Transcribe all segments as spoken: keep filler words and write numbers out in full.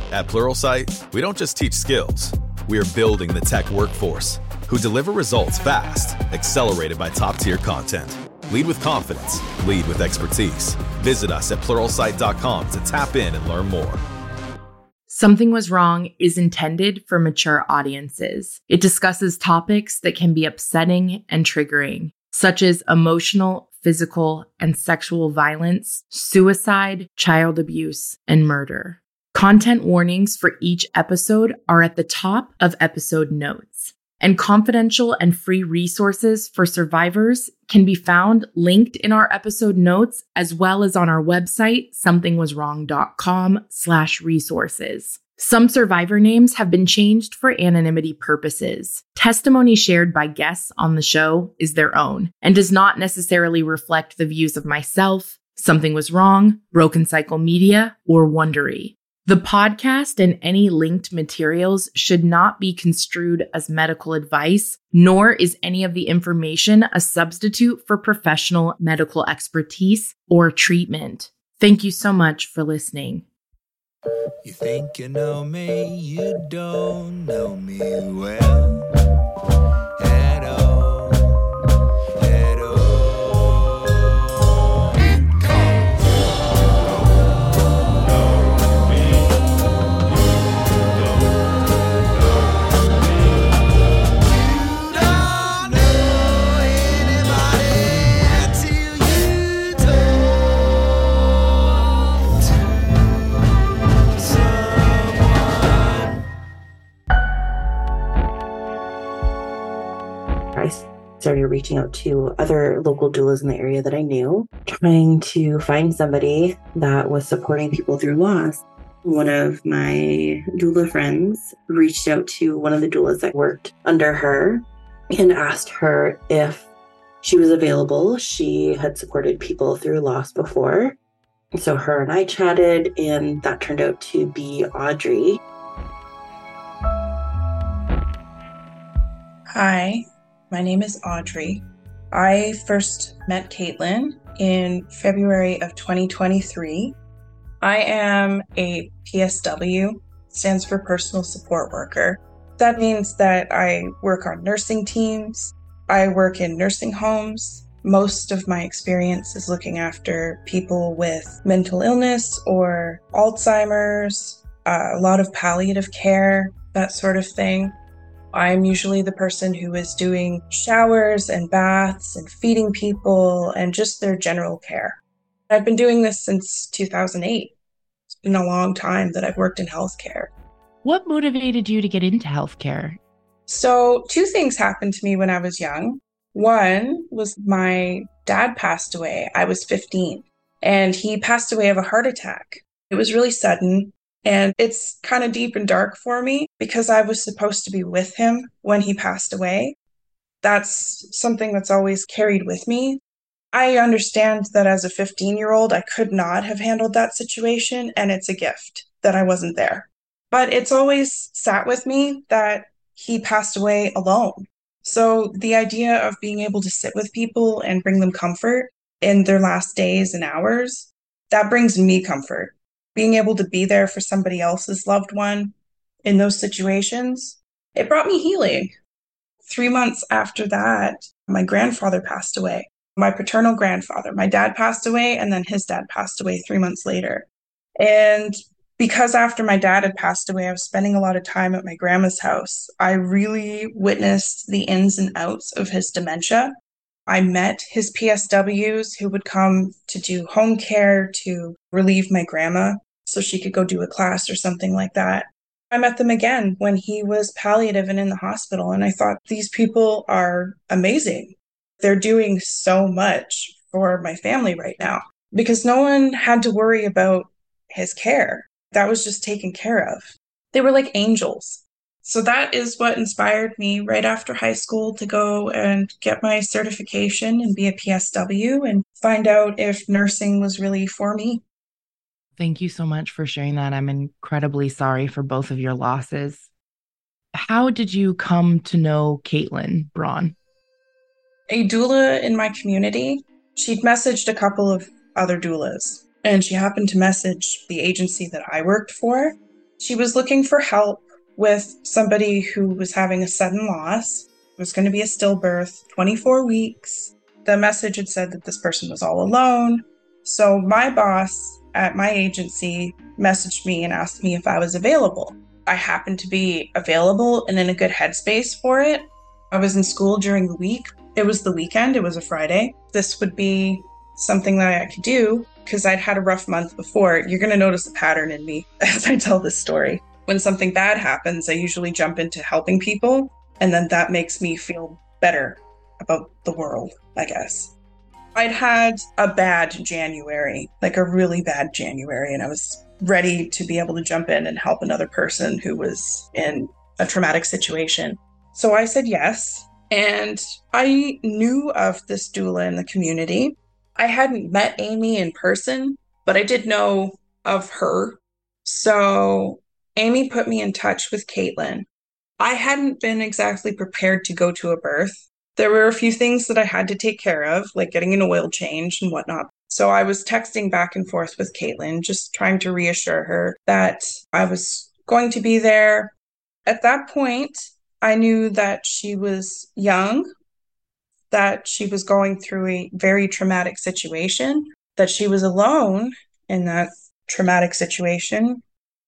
At Pluralsight, we don't just teach skills. We are building the tech workforce who deliver results fast, accelerated by top-tier content. Lead with confidence. Lead with expertise. Visit us at pluralsight dot com to tap in and learn more. Something Was Wrong is intended for mature audiences. It discusses topics that can be upsetting and triggering, such as emotional, physical, and sexual violence, suicide, child abuse, and murder. Content warnings for each episode are at the top of episode notes, and confidential and free resources for survivors can be found linked in our episode notes as well as on our website, somethingwaswrong.com slash resources. Some survivor names have been changed for anonymity purposes. Testimony shared by guests on the show is their own and does not necessarily reflect the views of myself, Something Was Wrong, Broken Cycle Media, or Wondery. The podcast and any linked materials should not be construed as medical advice, nor is any of the information a substitute for professional medical expertise or treatment. Thank you so much for listening. You think you know me, you don't know me well. At all, at all. Started reaching out to other local doulas in the area that I knew, trying to find somebody that was supporting people through loss. One of my doula friends reached out to one of the doulas that worked under her and asked her if she was available. She had supported people through loss before. So her and I chatted, and that turned out to be Audrey. Hi. My name is Audrey. I first met Caitlin in February of twenty twenty-three. I am a P S W, stands for Personal Support Worker. That means that I work on nursing teams. I work in nursing homes. Most of my experience is looking after people with mental illness or Alzheimer's, uh, a lot of palliative care, that sort of thing. I'm usually the person who is doing showers and baths and feeding people and just their general care. I've been doing this since two thousand eight. It's been a long time that I've worked in healthcare. What motivated you to get into healthcare? So two things happened to me when I was young. One was my dad passed away. I was fifteen, and he passed away of a heart attack. It was really sudden. And it's kind of deep and dark for me because I was supposed to be with him when he passed away. That's something that's always carried with me. I understand that as a fifteen-year-old, I could not have handled that situation, and it's a gift that I wasn't there. But it's always sat with me that he passed away alone. So the idea of being able to sit with people and bring them comfort in their last days and hours, that brings me comfort. Being able to be there for somebody else's loved one in those situations, it brought me healing. Three months after that, my grandfather passed away. My paternal grandfather, my dad passed away, and then his dad passed away three months later. And because after my dad had passed away, I was spending a lot of time at my grandma's house. I really witnessed the ins and outs of his dementia. I met his P S Ws who would come to do home care to relieve my grandma so she could go do a class or something like that. I met them again when he was palliative and in the hospital, and I thought, these people are amazing. They're doing so much for my family right now because no one had to worry about his care. That was just taken care of. They were like angels. So that is what inspired me right after high school to go and get my certification and be a P S W and find out if nursing was really for me. Thank you so much for sharing that. I'm incredibly sorry for both of your losses. How did you come to know Caitlin Braun? A doula in my community, she'd messaged a couple of other doulas, and she happened to message the agency that I worked for. She was looking for help with somebody who was having a sudden loss. It was going to be a stillbirth, twenty-four weeks. The message had said that this person was all alone. So my boss at my agency messaged me and asked me if I was available. I happened to be available and in a good headspace for it. I was in school during the week. It was the weekend. It was a Friday. This would be something that I could do because I'd had a rough month before. You're going to notice a pattern in me as I tell this story. When something bad happens, I usually jump into helping people, and then that makes me feel better about the world, I guess. I'd had a bad January, like a really bad January, and I was ready to be able to jump in and help another person who was in a traumatic situation. So I said yes, and I knew of this doula in the community. I hadn't met Amy in person, but I did know of her. So Amy put me in touch with Caitlin. I hadn't been exactly prepared to go to a birth. There were a few things that I had to take care of, like getting an oil change and whatnot. So I was texting back and forth with Caitlin, just trying to reassure her that I was going to be there. At that point, I knew that she was young, that she was going through a very traumatic situation, that she was alone in that traumatic situation.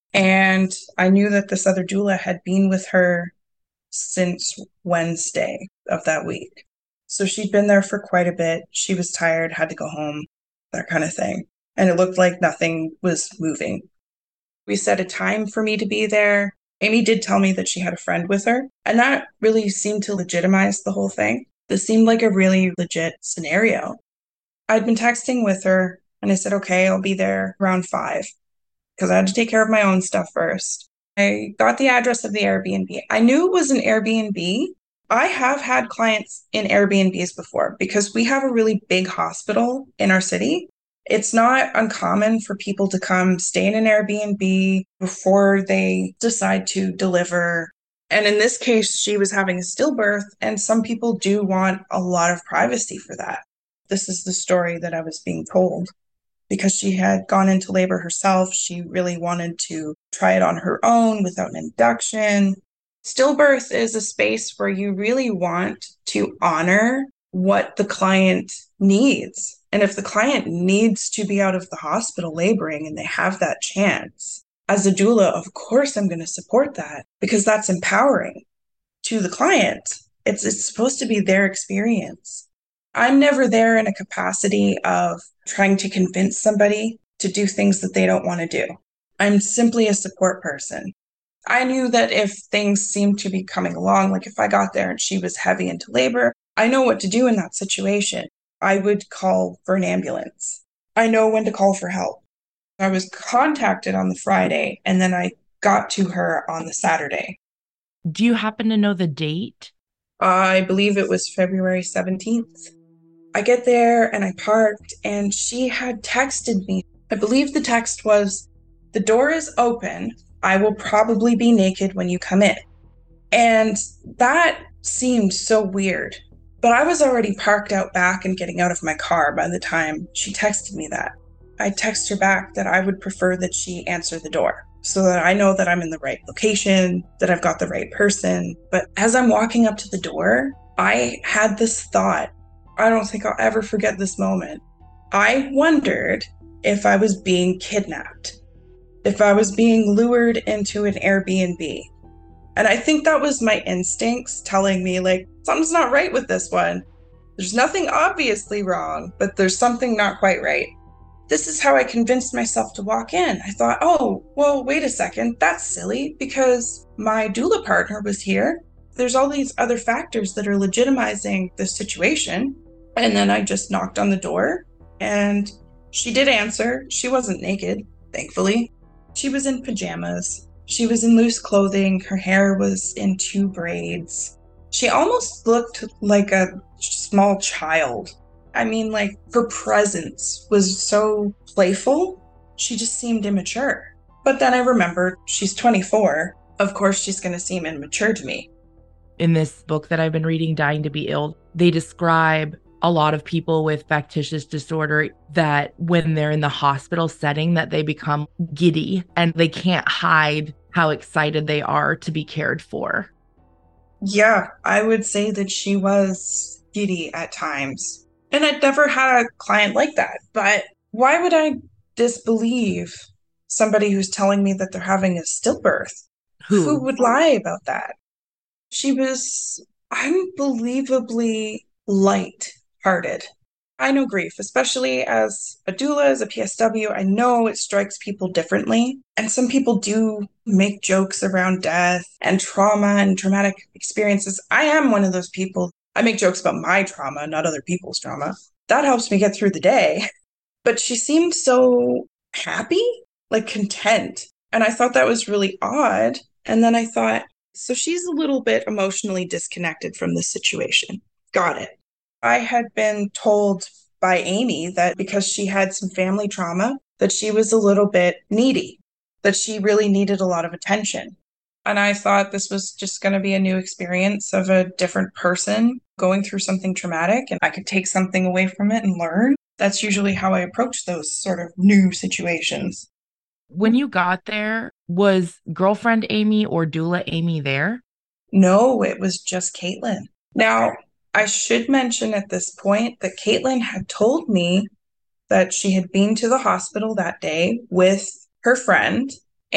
And I knew that this other doula had been with her since Wednesday of that week. So she'd been there for quite a bit. She was tired, had to go home, that kind of thing. And it looked like nothing was moving. We set a time for me to be there. Amy did tell me that she had a friend with her, and that really seemed to legitimize the whole thing. This seemed like a really legit scenario. I'd been texting with her, and I said, okay, I'll be there around five, because I had to take care of my own stuff first. I got the address of the Airbnb. I knew it was an Airbnb. I have had clients in Airbnbs before because we have a really big hospital in our city. It's not uncommon for people to come stay in an Airbnb before they decide to deliver. And in this case, she was having a stillbirth, and some people do want a lot of privacy for that. This is the story that I was being told. Because she had gone into labor herself, she really wanted to try it on her own without an induction. Stillbirth is a space where you really want to honor what the client needs. And if the client needs to be out of the hospital laboring and they have that chance, as a doula, of course, I'm going to support that because that's empowering to the client. It's, it's supposed to be their experience. I'm never there in a capacity of trying to convince somebody to do things that they don't want to do. I'm simply a support person. I knew that if things seemed to be coming along, like if I got there and she was heavy into labor, I know what to do in that situation. I would call for an ambulance. I know when to call for help. I was contacted on the Friday, and then I got to her on the Saturday. Do you happen to know the date? I believe it was February seventeenth. I get there and I parked, and she had texted me. I believe the text was, "The door is open. I will probably be naked when you come in." And that seemed so weird. But I was already parked out back and getting out of my car by the time she texted me that. I text her back that I would prefer that she answer the door so that I know that I'm in the right location, that I've got the right person. But as I'm walking up to the door, I had this thought. I don't think I'll ever forget this moment. I wondered if I was being kidnapped, if I was being lured into an Airbnb. And I think that was my instincts telling me, like, something's not right with this one. There's nothing obviously wrong, but there's something not quite right. This is how I convinced myself to walk in. I thought, oh, well, wait a second. That's silly because my doula partner was here. There's all these other factors that are legitimizing the situation. And then I just knocked on the door and she did answer. She wasn't naked, thankfully. She was in pajamas. She was in loose clothing. Her hair was in two braids. She almost looked like a small child. I mean, like, her presence was so playful. She just seemed immature. But then I remembered she's twenty-four. Of course, she's going to seem immature to me. In this book that I've been reading, Dying to Be Ill, they describe a lot of people with factitious disorder that when they're in the hospital setting that they become giddy and they can't hide how excited they are to be cared for. Yeah, I would say that she was giddy at times. And I'd never had a client like that. But why would I disbelieve somebody who's telling me that they're having a stillbirth? Who? Who would lie about that? She was unbelievably light-hearted. I know grief, especially as a doula, as a P S W. I know it strikes people differently. And some people do make jokes around death and trauma and traumatic experiences. I am one of those people. I make jokes about my trauma, not other people's trauma. That helps me get through the day. But she seemed so happy, like content. And I thought that was really odd. And then I thought, so she's a little bit emotionally disconnected from this situation. Got it. I had been told by Amy that because she had some family trauma, that she was a little bit needy, that she really needed a lot of attention. And I thought this was just going to be a new experience of a different person going through something traumatic, and I could take something away from it and learn. That's usually how I approach those sort of new situations. When you got there, was girlfriend Amy or doula Amy there? No, it was just Caitlin. Now, I should mention at this point that Caitlin had told me that she had been to the hospital that day with her friend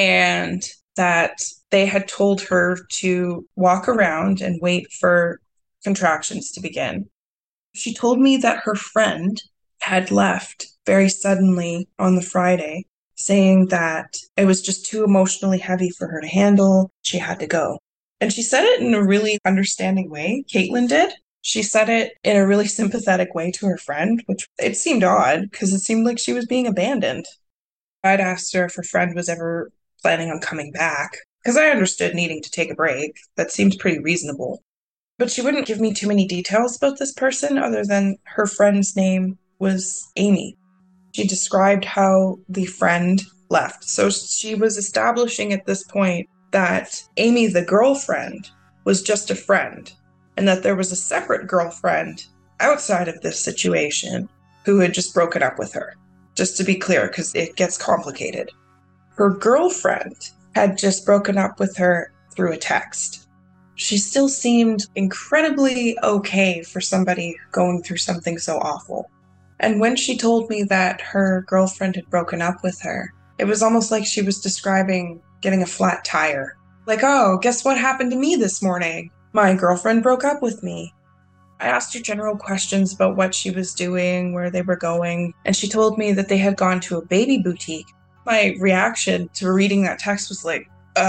and that they had told her to walk around and wait for contractions to begin. She told me that her friend had left very suddenly on the Friday, saying that it was just too emotionally heavy for her to handle. She had to go. And she said it in a really understanding way. Caitlin did. She said it in a really sympathetic way to her friend, which it seemed odd because it seemed like she was being abandoned. I'd asked her if her friend was ever planning on coming back because I understood needing to take a break. That seemed pretty reasonable. But she wouldn't give me too many details about this person other than her friend's name was Amy. She described how the friend left. So she was establishing at this point that Amy, the girlfriend, was just a friend, and that there was a separate girlfriend outside of this situation who had just broken up with her. Just to be clear, because it gets complicated. Her girlfriend had just broken up with her through a text. She still seemed incredibly okay for somebody going through something so awful. And when she told me that her girlfriend had broken up with her, it was almost like she was describing getting a flat tire. Like, oh, guess what happened to me this morning? My girlfriend broke up with me. I asked her general questions about what she was doing, where they were going, and she told me that they had gone to a baby boutique. My reaction to reading that text was like,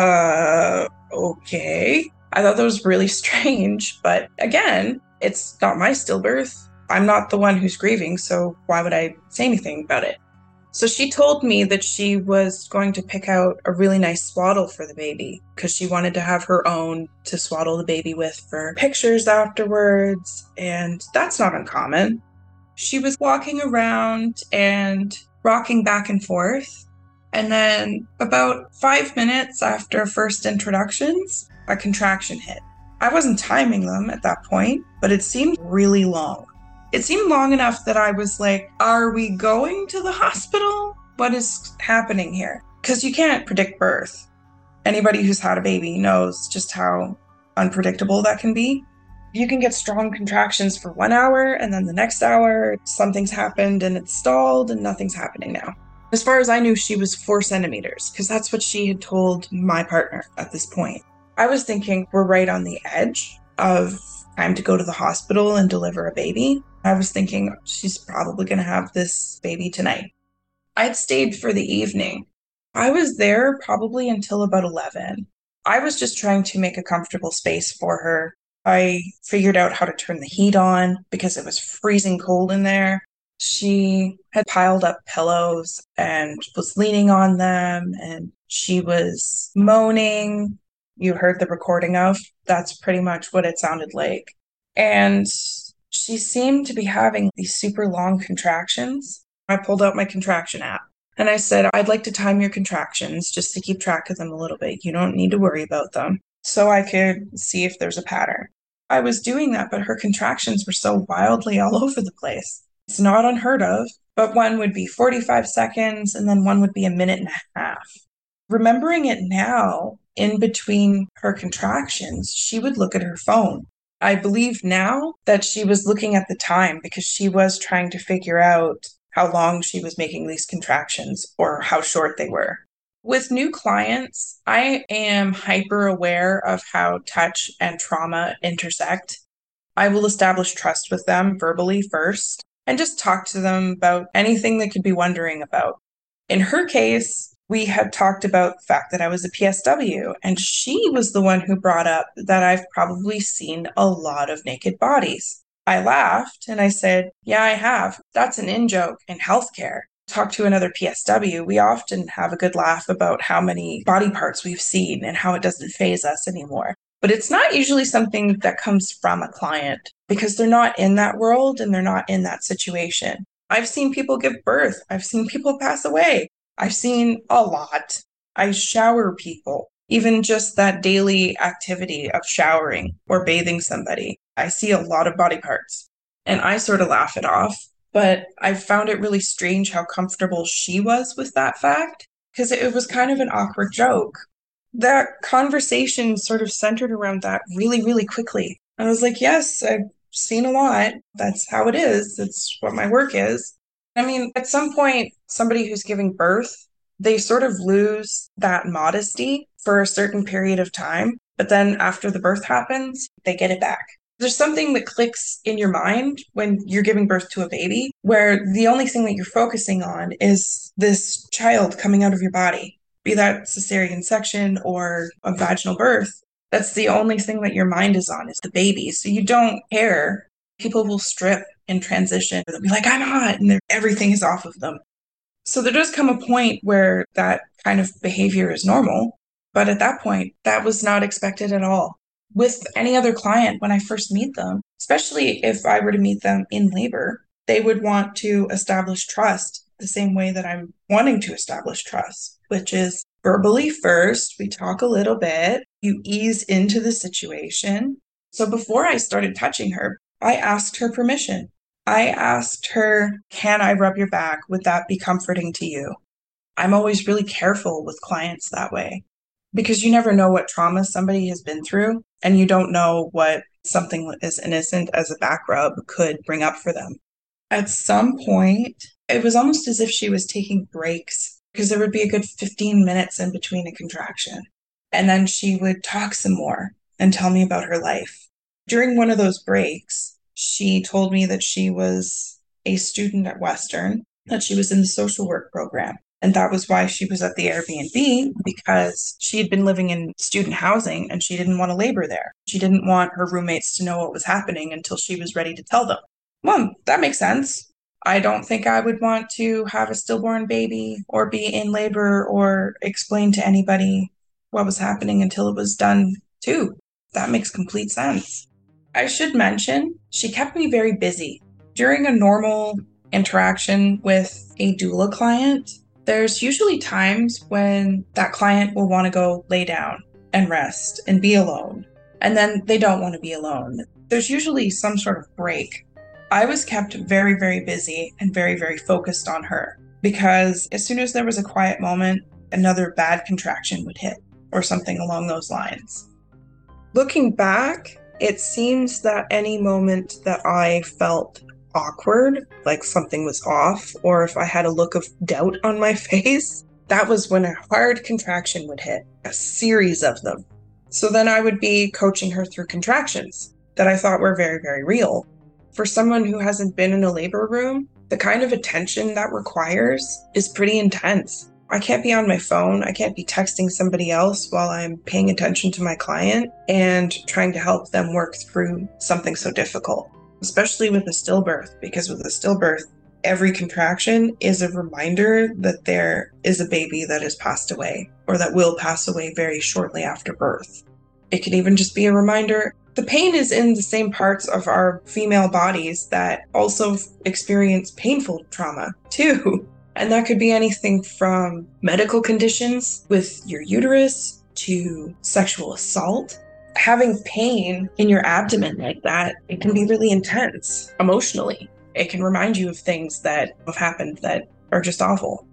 uh, okay. I thought that was really strange, but again, it's not my stillbirth. I'm not the one who's grieving, so why would I say anything about it? So she told me that she was going to pick out a really nice swaddle for the baby because she wanted to have her own to swaddle the baby with for pictures afterwards, and that's not uncommon. She was walking around and rocking back and forth, and then about five minutes after first introductions, a contraction hit. I wasn't timing them at that point, but it seemed really long. It seemed long enough that I was like, are we going to the hospital? What is happening here? Because you can't predict birth. Anybody who's had a baby knows just how unpredictable that can be. You can get strong contractions for one hour, and then the next hour, something's happened and it's stalled and nothing's happening now. As far as I knew, she was four centimeters, because that's what she had told my partner at this point. I was thinking we're right on the edge of time to go to the hospital and deliver a baby. I was thinking she's probably going to have this baby tonight. I'd stayed for the evening. I was there probably until about eleven. I was just trying to make a comfortable space for her. I figured out how to turn the heat on because it was freezing cold in there. She had piled up pillows and was leaning on them, and she was moaning. You heard the recording of. That's pretty much what it sounded like. And she seemed to be having these super long contractions. I pulled out my contraction app and I said, I'd like to time your contractions just to keep track of them a little bit. You don't need to worry about them, so I could see if there's a pattern. I was doing that, but her contractions were so wildly all over the place. It's not unheard of, but one would be forty-five seconds and then one would be a minute and a half. Remembering it now, in between her contractions, she would look at her phone. I believe now that she was looking at the time because she was trying to figure out how long she was making these contractions or how short they were. With new clients, I am hyper aware of how touch and trauma intersect. I will establish trust with them verbally first and just talk to them about anything they could be wondering about. In her case, we had talked about the fact that I was a P S W, and she was the one who brought up that I've probably seen a lot of naked bodies. I laughed and I said, yeah, I have. That's an in-joke in healthcare. Talk to another P S W, we often have a good laugh about how many body parts we've seen and how it doesn't faze us anymore. But it's not usually something that comes from a client because they're not in that world and they're not in that situation. I've seen people give birth. I've seen people pass away. I've seen a lot. I shower people, even just that daily activity of showering or bathing somebody. I see a lot of body parts and I sort of laugh it off. But I found it really strange how comfortable she was with that fact because it was kind of an awkward joke. That conversation sort of centered around that really, really quickly. I was like, yes, I've seen a lot. That's how it is. That's what my work is. I mean, at some point, somebody who's giving birth, they sort of lose that modesty for a certain period of time. But then after the birth happens, they get it back. There's something that clicks in your mind when you're giving birth to a baby, where the only thing that you're focusing on is this child coming out of your body, be that cesarean section or a vaginal birth. That's the only thing that your mind is on is the baby. So you don't care. People will strip in transition. They'll be like, I'm hot, and everything is off of them. So there does come a point where that kind of behavior is normal. But at that point, that was not expected at all. With any other client, when I first meet them, especially if I were to meet them in labor, they would want to establish trust the same way that I'm wanting to establish trust, which is verbally first. We talk a little bit, you ease into the situation. So before I started touching her, I asked her permission. I asked her, can I rub your back? Would that be comforting to you? I'm always really careful with clients that way, because you never know what trauma somebody has been through, and you don't know what something as innocent as a back rub could bring up for them. At some point, it was almost as if she was taking breaks, because there would be a good fifteen minutes in between a contraction. And then she would talk some more and tell me about her life. During one of those breaks, she told me that she was a student at Western, that she was in the social work program. And that was why she was at the Airbnb, because she had been living in student housing and she didn't want to labor there. She didn't want her roommates to know what was happening until she was ready to tell them. Well, that makes sense. I don't think I would want to have a stillborn baby or be in labor or explain to anybody what was happening until it was done too. That makes complete sense. I should mention, she kept me very busy. During a normal interaction with a doula client, there's usually times when that client will want to go lay down and rest and be alone. And then they don't want to be alone. There's usually some sort of break. I was kept very, very busy and very, very focused on her, because as soon as there was a quiet moment, another bad contraction would hit or something along those lines. Looking back, it seems that any moment that I felt awkward, like something was off, or if I had a look of doubt on my face, that was when a hard contraction would hit, a series of them. So then I would be coaching her through contractions that I thought were very, very real. For someone who hasn't been in a labor room, the kind of attention that requires is pretty intense. I can't be on my phone. I can't be texting somebody else while I'm paying attention to my client and trying to help them work through something so difficult, especially with a stillbirth, because with a stillbirth, every contraction is a reminder that there is a baby that has passed away or that will pass away very shortly after birth. It can even just be a reminder the pain is in the same parts of our female bodies that also experience painful trauma too. And that could be anything from medical conditions with your uterus to sexual assault. Having pain in your abdomen like that, it can be really intense emotionally. It can remind you of things that have happened that are just awful.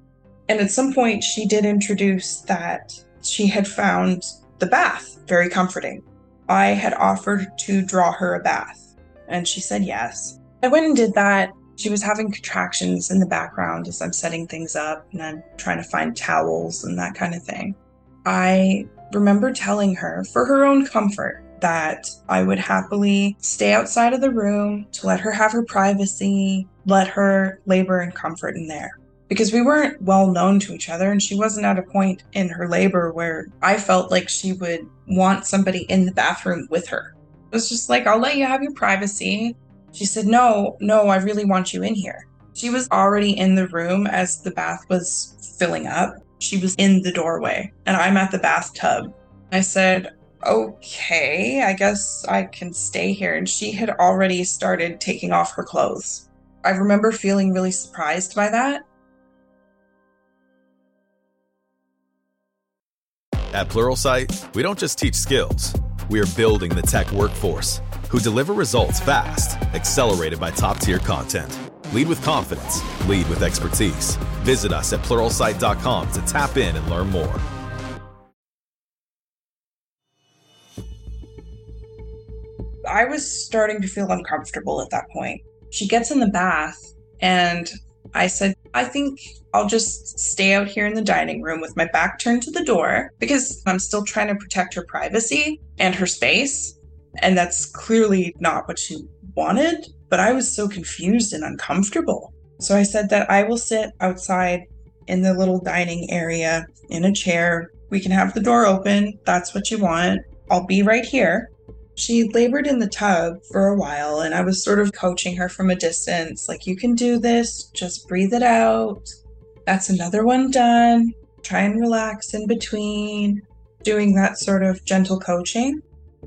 And at some point, she did introduce that she had found the bath very comforting. I had offered to draw her a bath, and she said yes. I went and did that. She was having contractions in the background as I'm setting things up, and I'm trying to find towels and that kind of thing. I remember telling her, for her own comfort, that I would happily stay outside of the room to let her have her privacy, let her labor in comfort in there. Because we weren't well known to each other, and she wasn't at a point in her labor where I felt like she would want somebody in the bathroom with her. It was just like, I'll let you have your privacy. She said, no, no, I really want you in here. She was already in the room as the bath was filling up. She was in the doorway, and I'm at the bathtub. I said, okay, I guess I can stay here. And she had already started taking off her clothes. I remember feeling really surprised by that. At Pluralsight, we don't just teach skills. We are building the tech workforce who deliver results fast, accelerated by top-tier content. Lead with confidence. Lead with expertise. Visit us at pluralsight dot com to tap in and learn more. I was starting to feel uncomfortable at that point. She gets in the bath, and I said, I think I'll just stay out here in the dining room with my back turned to the door because I'm still trying to protect her privacy and her space. And that's clearly not what she wanted, but I was so confused and uncomfortable. So I said that I will sit outside in the little dining area in a chair. We can have the door open. That's what you want. I'll be right here. She labored in the tub for a while, and I was sort of coaching her from a distance, like, you can do this, just breathe it out. That's another one done. Try and relax in between, doing that sort of gentle coaching.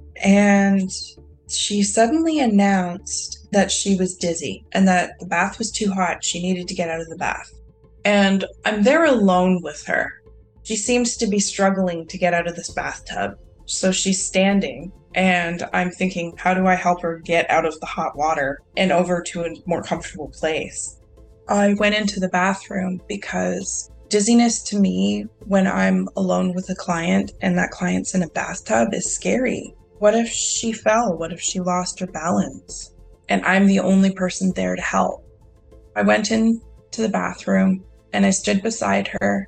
And she suddenly announced that she was dizzy and that the bath was too hot. She needed to get out of the bath. And I'm there alone with her. She seems to be struggling to get out of this bathtub. So she's standing. And I'm thinking, how do I help her get out of the hot water and over to a more comfortable place? I went into the bathroom because dizziness to me, when I'm alone with a client and that client's in a bathtub, is scary. What if she fell? What if she lost her balance? And I'm the only person there to help. I went into the bathroom and I stood beside her.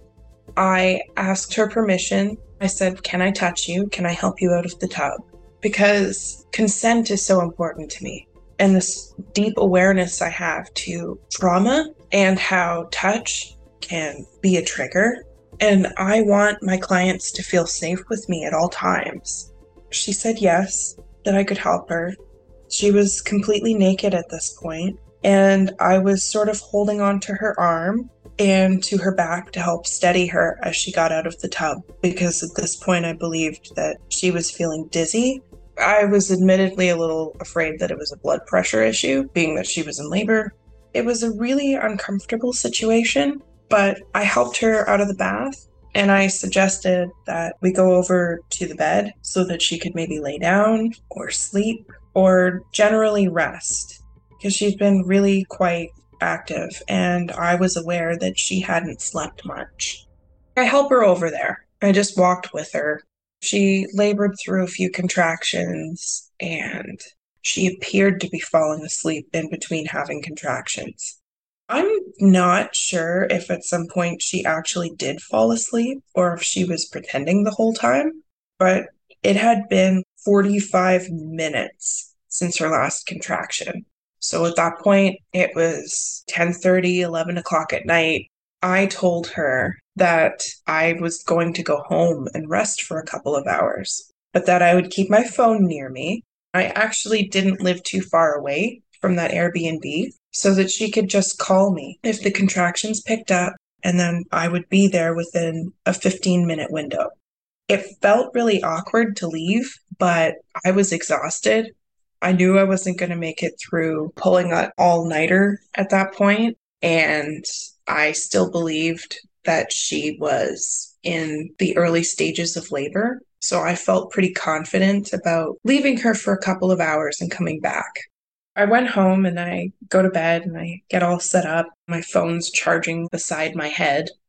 I asked her permission. I said, can I touch you? Can I help you out of the tub? Because consent is so important to me, and this deep awareness I have to trauma and how touch can be a trigger. And I want my clients to feel safe with me at all times. She said yes, that I could help her. She was completely naked at this point, and I was sort of holding onto her arm and to her back to help steady her as she got out of the tub, because at this point I believed that she was feeling dizzy. I was admittedly a little afraid that it was a blood pressure issue, being that she was in labor. It was a really uncomfortable situation, but I helped her out of the bath, and I suggested that we go over to the bed so that she could maybe lay down or sleep or generally rest, because she's been really quite active, and I was aware that she hadn't slept much. I help her over there. I just walked with her. She labored through a few contractions, and she appeared to be falling asleep in between having contractions. I'm not sure if at some point she actually did fall asleep or if she was pretending the whole time, but it had been forty-five minutes since her last contraction. So at that point, it was ten thirty, eleven o'clock at night. I told her that I was going to go home and rest for a couple of hours, but that I would keep my phone near me. I actually didn't live too far away from that Airbnb, so that she could just call me if the contractions picked up, and then I would be there within a fifteen minute window. It felt really awkward to leave, but I was exhausted. I knew I wasn't going to make it through pulling an all-nighter at that point, and I still believed that she was in the early stages of labor. So I felt pretty confident about leaving her for a couple of hours and coming back. I went home and I go to bed and I get all set up. My phone's charging beside my head.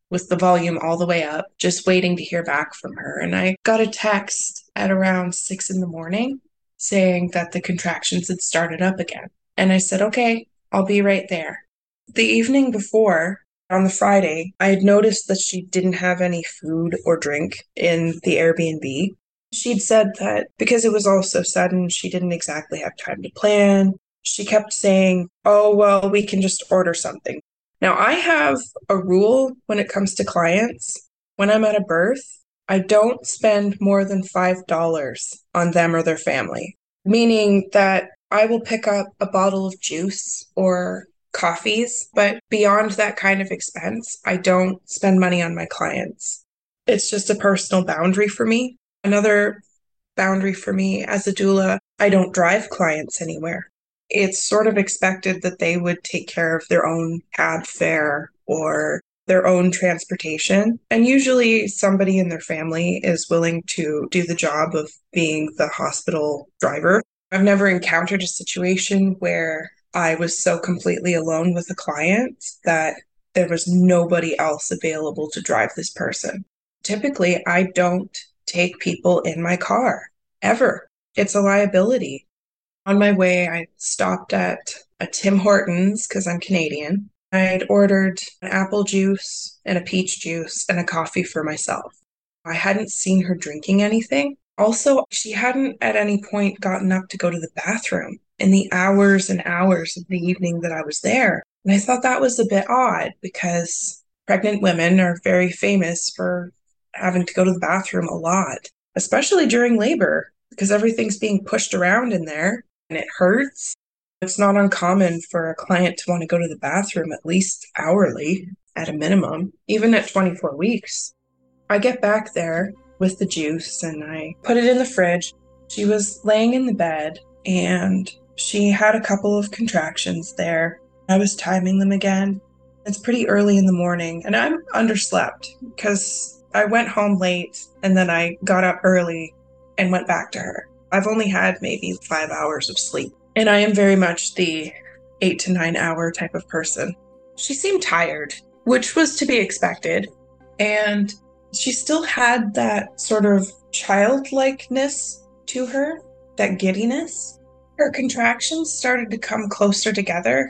with the volume all the way up, just waiting to hear back from her. And I got a text at around six in the morning saying that the contractions had started up again. And I said, okay, I'll be right there. The evening before, on the Friday, I had noticed that she didn't have any food or drink in the Airbnb. She'd said that because it was all so sudden, she didn't exactly have time to plan. She kept saying, oh, well, we can just order something. Now, I have a rule when it comes to clients. When I'm at a birth, I don't spend more than five dollars on them or their family, meaning that I will pick up a bottle of juice or coffees, but beyond that kind of expense, I don't spend money on my clients. It's just a personal boundary for me. Another boundary for me as a doula, I don't drive clients anywhere. It's sort of expected that they would take care of their own cab fare or their own transportation. And usually somebody in their family is willing to do the job of being the hospital driver. I've never encountered a situation where I was so completely alone with a client that there was nobody else available to drive this person. Typically, I don't take people in my car, ever. It's a liability. On my way, I stopped at a Tim Hortons because I'm Canadian. I'd ordered an apple juice and a peach juice and a coffee for myself. I hadn't seen her drinking anything. Also, she hadn't at any point gotten up to go to the bathroom in the hours and hours of the evening that I was there. And I thought that was a bit odd because pregnant women are very famous for having to go to the bathroom a lot, especially during labor, because everything's being pushed around in there and it hurts. It's not uncommon for a client to want to go to the bathroom at least hourly at a minimum, even at twenty-four weeks. I get back there with the juice and I put it in the fridge. She was laying in the bed and she had a couple of contractions there. I was timing them again. It's pretty early in the morning and I'm underslept because I went home late and then I got up early and went back to her. I've only had maybe five hours of sleep. And I am very much the eight to nine hour type of person. She seemed tired, which was to be expected. And she still had that sort of childlikeness to her, that giddiness. Her contractions started to come closer together,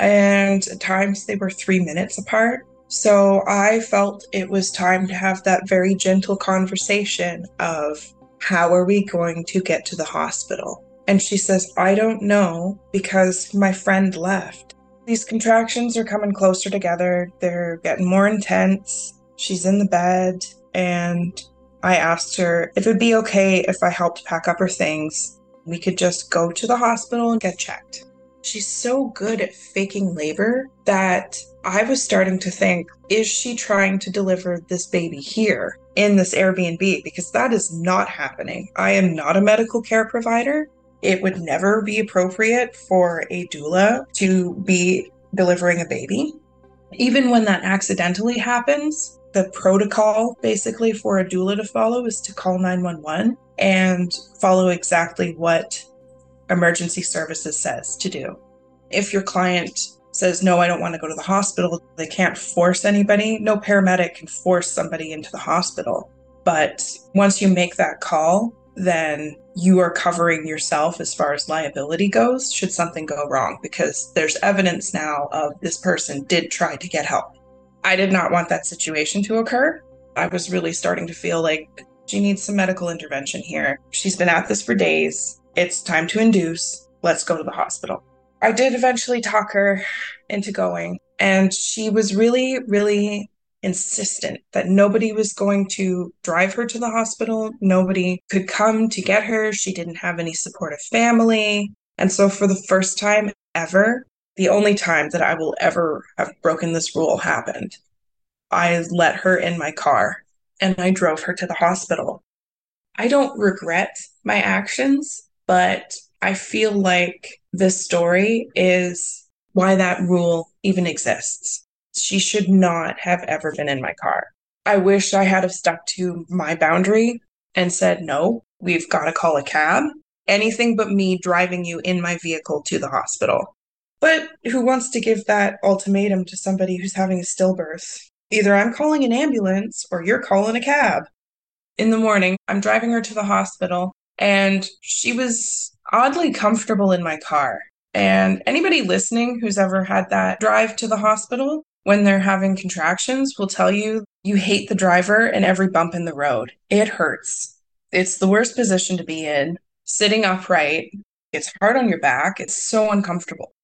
and at times they were three minutes apart. So I felt it was time to have that very gentle conversation of, how are we going to get to the hospital? And she says, I don't know because my friend left. These contractions are coming closer together. They're getting more intense. She's in the bed. And I asked her if it'd be okay if I helped pack up her things. We could just go to the hospital and get checked. She's so good at faking labor that I was starting to think, is she trying to deliver this baby here in this Airbnb? Because that is not happening. I am not a medical care provider. It would never be appropriate for a doula to be delivering a baby. Even when that accidentally happens, the protocol basically for a doula to follow is to call nine one one and follow exactly what emergency services says to do. If your client says, no, I don't want to go to the hospital, they can't force anybody. No paramedic can force somebody into the hospital. But once you make that call, then you are covering yourself as far as liability goes should something go wrong, because there's evidence now of this person did try to get help. I did not want that situation to occur. I was really starting to feel like she needs some medical intervention here. She's been at this for days. It's time to induce. Let's go to the hospital. I did eventually talk her into going, and she was really, really insistent that nobody was going to drive her to the hospital. Nobody could come to get her. She didn't have any supportive family. And so for the first time ever, the only time that I will ever have broken this rule happened, I let her in my car and I drove her to the hospital. I don't regret my actions, but I feel like this story is why that rule even exists. She should not have ever been in my car. I wish I had have stuck to my boundary and said, no, we've got to call a cab. Anything but me driving you in my vehicle to the hospital. But who wants to give that ultimatum to somebody who's having a stillbirth? Either I'm calling an ambulance or you're calling a cab. In the morning, I'm driving her to the hospital, and she was oddly comfortable in my car. And anybody listening who's ever had that drive to the hospital when they're having contractions will tell you you hate the driver and every bump in the road. It hurts. It's the worst position to be in. Sitting upright, it's hard on your back. It's so uncomfortable.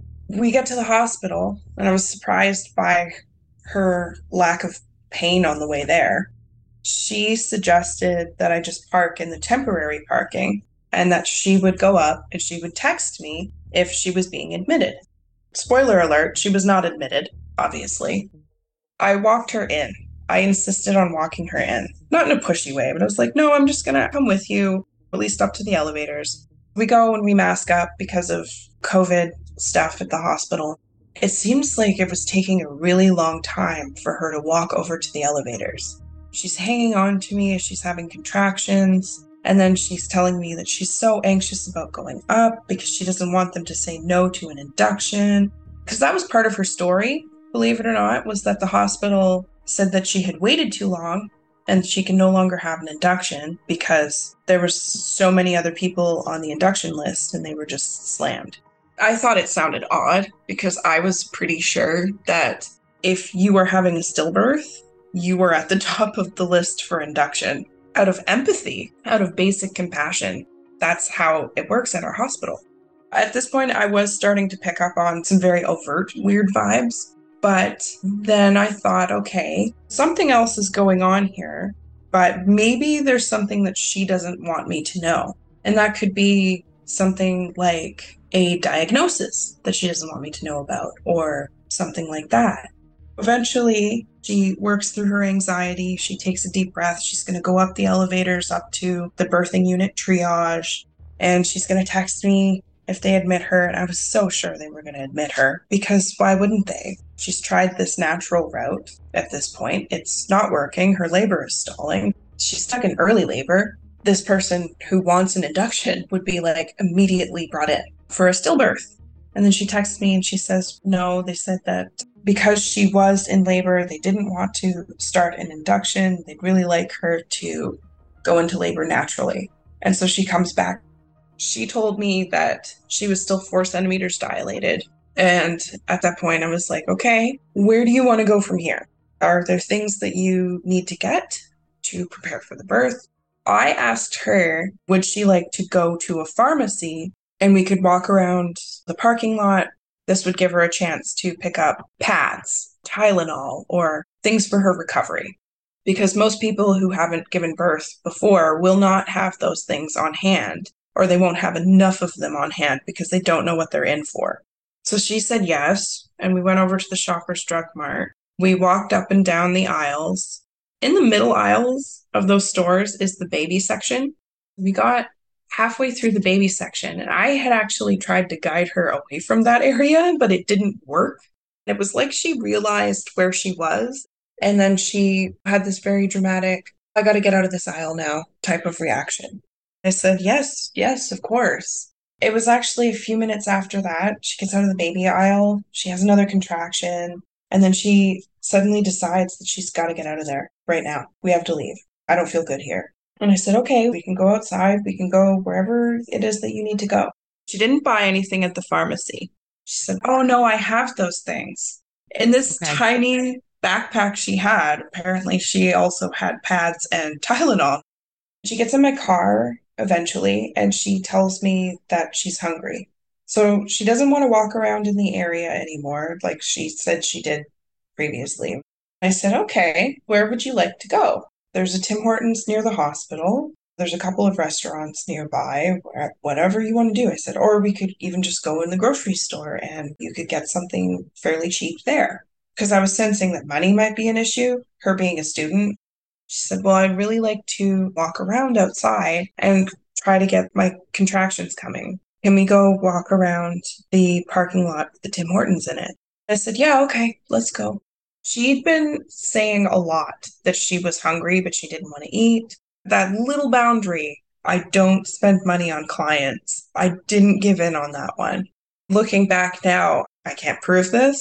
We get to the hospital, and I was surprised by her lack of pain on the way there. She suggested that I just park in the temporary parking and that she would go up and she would text me if she was being admitted. Spoiler alert, she was not admitted, obviously. I walked her in. I insisted on walking her in. Not in a pushy way, but I was like, no, I'm just going to come with you, at least up to the elevators. We go and we mask up because of COVID stuff at the hospital. It seems like it was taking a really long time for her to walk over to the elevators. She's hanging on to me as she's having contractions. And then she's telling me that she's so anxious about going up because she doesn't want them to say no to an induction. Because that was part of her story, believe it or not, was that the hospital said that she had waited too long and she can no longer have an induction because there were so many other people on the induction list and they were just slammed. I thought it sounded odd because I was pretty sure that if you were having a stillbirth, you were at the top of the list for induction. Out of empathy, out of basic compassion, that's how it works at our hospital. At this point, I was starting to pick up on some very overt weird vibes, but then I thought, okay, something else is going on here, but maybe there's something that she doesn't want me to know. And that could be something like a diagnosis that she doesn't want me to know about, or something like that. Eventually, she works through her anxiety. She takes a deep breath. She's going to go up the elevators up to the birthing unit triage, and she's going to text me if they admit her. And I was so sure they were going to admit her because why wouldn't they? She's tried this natural route at this point. It's not working. Her labor is stalling. She's stuck in early labor. This person who wants an induction would be like immediately brought in for a stillbirth. And then she texts me and she says, no, they said that because she was in labor, they didn't want to start an induction. They'd really like her to go into labor naturally. And so she comes back. She told me that she was still four centimeters dilated. And at that point, I was like, okay, where do you want to go from here? Are there things that you need to get to prepare for the birth? I asked her, would she like to go to a pharmacy and we could walk around the parking lot? This would give her a chance to pick up pads, Tylenol, or things for her recovery. Because most people who haven't given birth before will not have those things on hand, or they won't have enough of them on hand because they don't know what they're in for. So she said yes, and we went over to the Shoppers Drug Mart. We walked up and down the aisles. In the middle aisles of those stores is the baby section. We got halfway through the baby section, and I had actually tried to guide her away from that area, but it didn't work. It was like she realized where she was, and then she had this very dramatic, I got to get out of this aisle now type of reaction. I said, yes, yes, of course. It was actually a few minutes after that. She gets out of the baby aisle. She has another contraction. And then she suddenly decides that she's got to get out of there right now. We have to leave. I don't feel good here. And I said, okay, we can go outside. We can go wherever it is that you need to go. She didn't buy anything at the pharmacy. She said, oh, no, I have those things. In this okay. tiny backpack she had, apparently she also had pads and Tylenol. She gets in my car eventually, and she tells me that she's hungry. So she doesn't want to walk around in the area anymore, like she said she did previously. I said, okay, where would you like to go? There's a Tim Hortons near the hospital. There's a couple of restaurants nearby, whatever you want to do. I said, or we could even just go in the grocery store and you could get something fairly cheap there. Because I was sensing that money might be an issue, her being a student. She said, well, I'd really like to walk around outside and try to get my contractions coming. Can we go walk around the parking lot with the Tim Hortons in it? I said, yeah, okay, let's go. She'd been saying a lot that she was hungry, but she didn't want to eat. That little boundary, I don't spend money on clients. I didn't give in on that one. Looking back now, I can't prove this,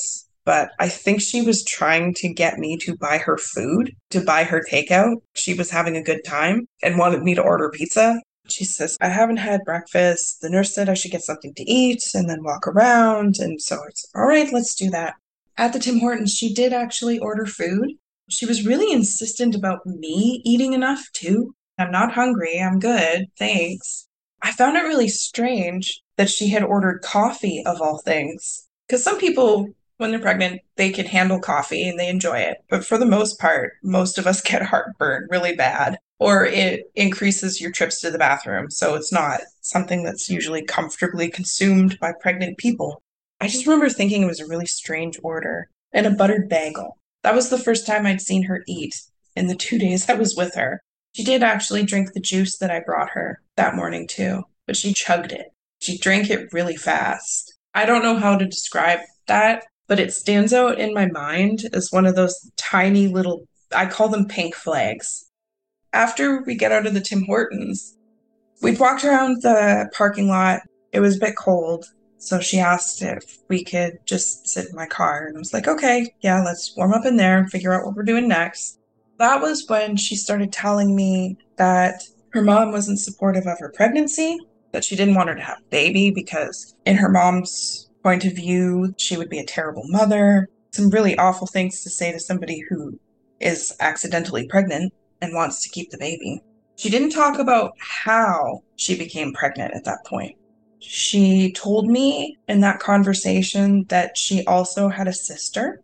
but I think she was trying to get me to buy her food, to buy her takeout. She was having a good time and wanted me to order pizza. She says, I haven't had breakfast. The nurse said I should get something to eat and then walk around. And so it's all right, let's do that. At the Tim Hortons, she did actually order food. She was really insistent about me eating enough too. I'm not hungry. I'm good. Thanks. I found it really strange that she had ordered coffee of all things. Because some people, when they're pregnant, they can handle coffee and they enjoy it. But for the most part, most of us get heartburn really bad, or it increases your trips to the bathroom. So it's not something that's usually comfortably consumed by pregnant people. I just remember thinking it was a really strange order. And a buttered bagel. That was the first time I'd seen her eat in the two days I was with her. She did actually drink the juice that I brought her that morning too, but she chugged it. She drank it really fast. I don't know how to describe that, but it stands out in my mind as one of those tiny little, I call them pink flags. After we get out of the Tim Hortons, we'd walked around the parking lot. It was a bit cold, so she asked if we could just sit in my car. And I was like, okay, yeah, let's warm up in there and figure out what we're doing next. That was when she started telling me that her mom wasn't supportive of her pregnancy, that she didn't want her to have a baby because in her mom's point of view, she would be a terrible mother. Some really awful things to say to somebody who is accidentally pregnant and wants to keep the baby. She didn't talk about how she became pregnant at that point. She told me in that conversation that she also had a sister,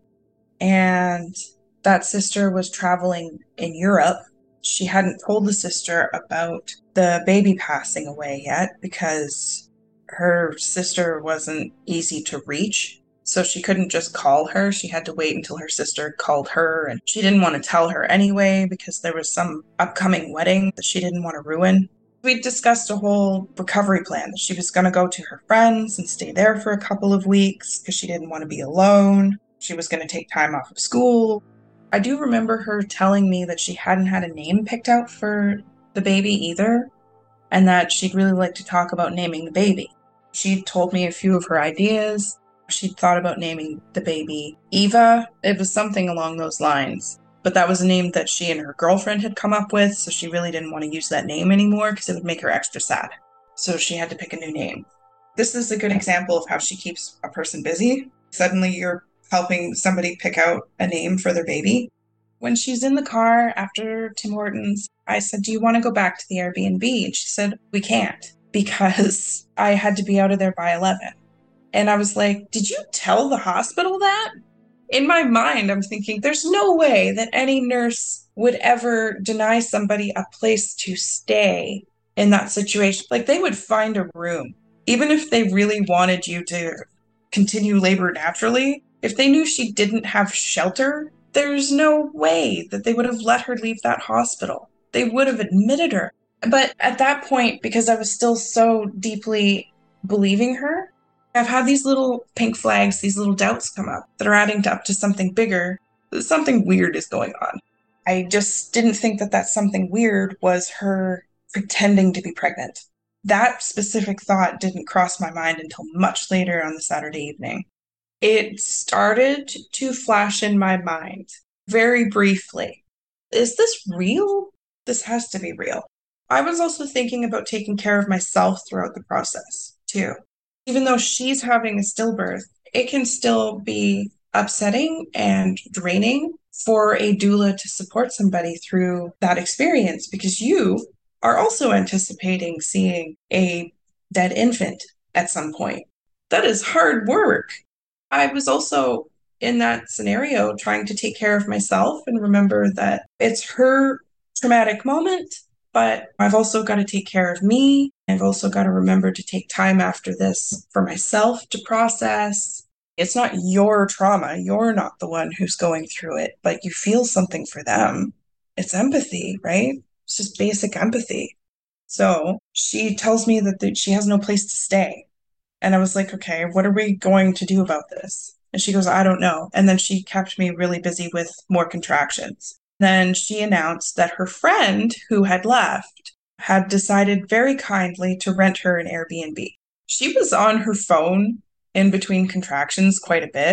and that sister was traveling in Europe. She hadn't told the sister about the baby passing away yet because her sister wasn't easy to reach. So she couldn't just call her. She had to wait until her sister called her. And she didn't want to tell her anyway because there was some upcoming wedding that she didn't want to ruin. We discussed a whole recovery plan that she was going to go to her friends and stay there for a couple of weeks because she didn't want to be alone. She was going to take time off of school. I do remember her telling me that she hadn't had a name picked out for the baby either, and that she'd really like to talk about naming the baby. She told me a few of her ideas. She'd thought about naming the baby Eva. It was something along those lines. But that was a name that she and her girlfriend had come up with, so she really didn't want to use that name anymore because it would make her extra sad. So she had to pick a new name. This is a good example of how she keeps a person busy. Suddenly you're helping somebody pick out a name for their baby. When she's in the car after Tim Hortons, I said, do you want to go back to the Airbnb? And she said, we can't because I had to be out of there by eleven. And I was like, did you tell the hospital that? In my mind, I'm thinking, there's no way that any nurse would ever deny somebody a place to stay in that situation. Like, they would find a room. Even if they really wanted you to continue labor naturally, if they knew she didn't have shelter, there's no way that they would have let her leave that hospital. They would have admitted her. But at that point, because I was still so deeply believing her, I've had these little pink flags, these little doubts come up that are adding up to something bigger. Something weird is going on. I just didn't think that that something weird was her pretending to be pregnant. That specific thought didn't cross my mind until much later on the Saturday evening. It started to flash in my mind very briefly. Is this real? This has to be real. I was also thinking about taking care of myself throughout the process, too. Even though she's having a stillbirth, it can still be upsetting and draining for a doula to support somebody through that experience because you are also anticipating seeing a dead infant at some point. That is hard work. I was also in that scenario trying to take care of myself and remember that it's her traumatic moment, but I've also got to take care of me. I've also got to remember to take time after this for myself to process. It's not your trauma. You're not the one who's going through it, but you feel something for them. It's empathy, right? It's just basic empathy. So she tells me that th- she has no place to stay. And I was like, okay, what are we going to do about this? And she goes, I don't know. And then she kept me really busy with more contractions. Then she announced that her friend who had left had decided very kindly to rent her an Airbnb. She was on her phone in between contractions quite a bit.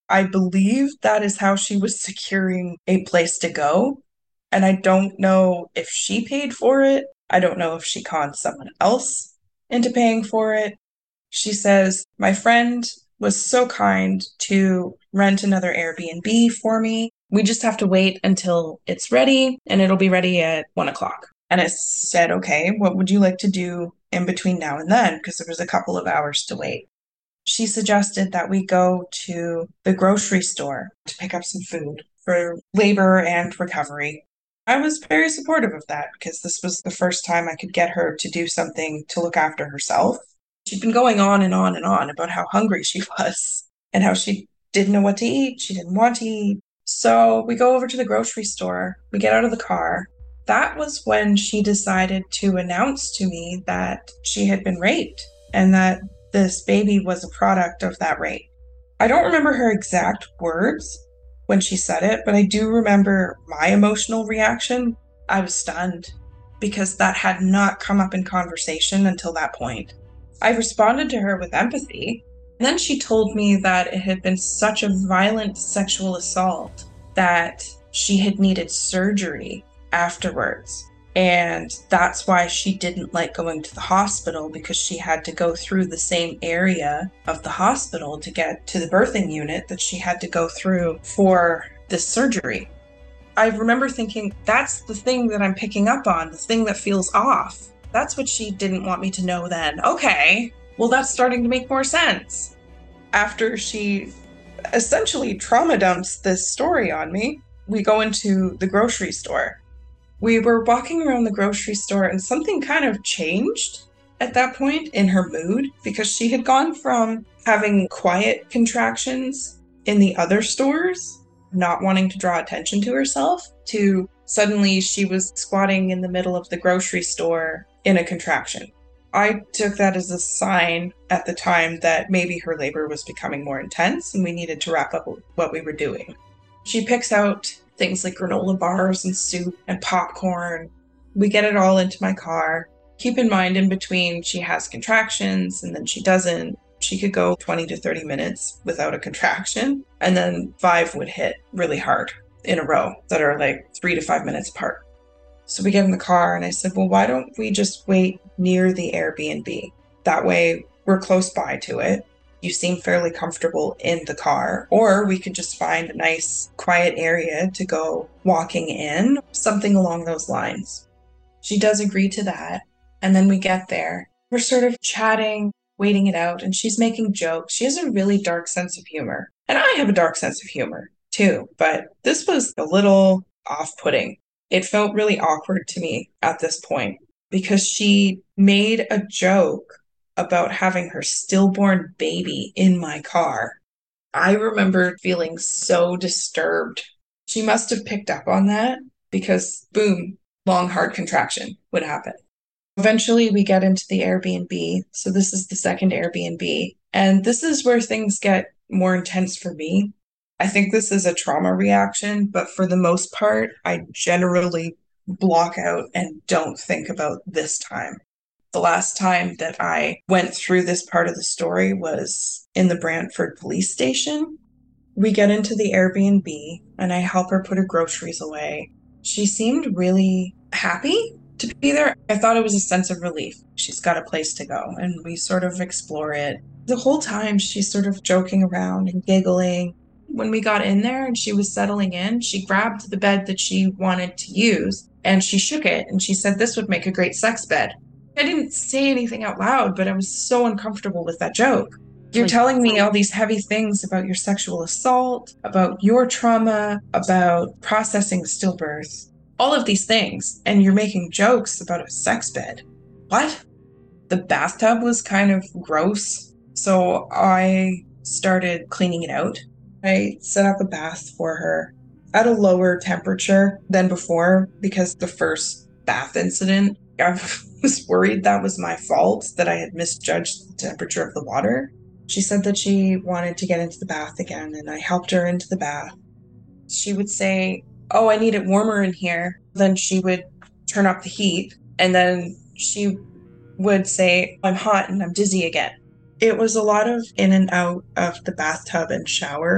I believe that is how she was securing a place to go. And I don't know if she paid for it. I don't know if she conned someone else into paying for it. She says, my friend was so kind to rent another Airbnb for me. We just have to wait until it's ready, and it'll be ready at one o'clock. And I said, okay, what would you like to do in between now and then? Because there was a couple of hours to wait. She suggested that we go to the grocery store to pick up some food for labor and recovery. I was very supportive of that because this was the first time I could get her to do something to look after herself. She'd been going on and on and on about how hungry she was and how she didn't know what to eat. She didn't want to eat. So we go over to the grocery store. We get out of the car. That was when she decided to announce to me that she had been raped and that this baby was a product of that rape. I don't remember her exact words when she said it, but I do remember my emotional reaction. I was stunned because that had not come up in conversation until that point. I responded to her with empathy, and then she told me that it had been such a violent sexual assault that she had needed surgery afterwards. And that's why she didn't like going to the hospital, because she had to go through the same area of the hospital to get to the birthing unit that she had to go through for this surgery. I remember thinking, that's the thing that I'm picking up on, the thing that feels off. That's what she didn't want me to know then. Okay, well, that's starting to make more sense. After she essentially trauma dumps this story on me, we go into the grocery store. We were walking around the grocery store and something kind of changed at that point in her mood, because she had gone from having quiet contractions in the other stores, not wanting to draw attention to herself, to suddenly she was squatting in the middle of the grocery store in a contraction. I took that as a sign at the time that maybe her labor was becoming more intense and we needed to wrap up what we were doing. She picks out things like granola bars and soup and popcorn. We get it all into my car. Keep in mind, in between, she has contractions and then she doesn't. She could go twenty to thirty minutes without a contraction, and then five would hit really hard in a row that are like three to five minutes apart. So we get in the car and I said, well, why don't we just wait near the Airbnb? That way we're close by to it. You seem fairly comfortable in the car, or we could just find a nice quiet area to go walking in, something along those lines. She does agree to that. And then we get there. We're sort of chatting, waiting it out, and she's making jokes. She has a really dark sense of humor. And I have a dark sense of humor too, but this was a little off-putting. It felt really awkward to me at this point because she made a joke about having her stillborn baby in my car. I remember feeling so disturbed. She must have picked up on that because, boom, long, hard contraction would happen. Eventually, we get into the Airbnb. So this is the second Airbnb. And this is where things get more intense for me. I think this is a trauma reaction, but for the most part, I generally block out and don't think about this time. The last time that I went through this part of the story was in the Brantford police station. We get into the Airbnb and I help her put her groceries away. She seemed really happy to be there. I thought it was a sense of relief. She's got a place to go and we sort of explore it. The whole time she's sort of joking around and giggling. When we got in there and she was settling in, she grabbed the bed that she wanted to use and she shook it and she said this would make a great sex bed. I didn't say anything out loud, but I was so uncomfortable with that joke. You're telling me all these heavy things about your sexual assault, about your trauma, about processing stillbirth, all of these things, and you're making jokes about a sex bed. What? The bathtub was kind of gross, so I started cleaning it out. I set up a bath for her at a lower temperature than before because the first bath incident, I was worried that was my fault, that I had misjudged the temperature of the water. She said that she wanted to get into the bath again, and I helped her into the bath. She would say, oh, I need it warmer in here. Then she would turn up the heat, and then she would say, I'm hot and I'm dizzy again. It was a lot of in and out of the bathtub and shower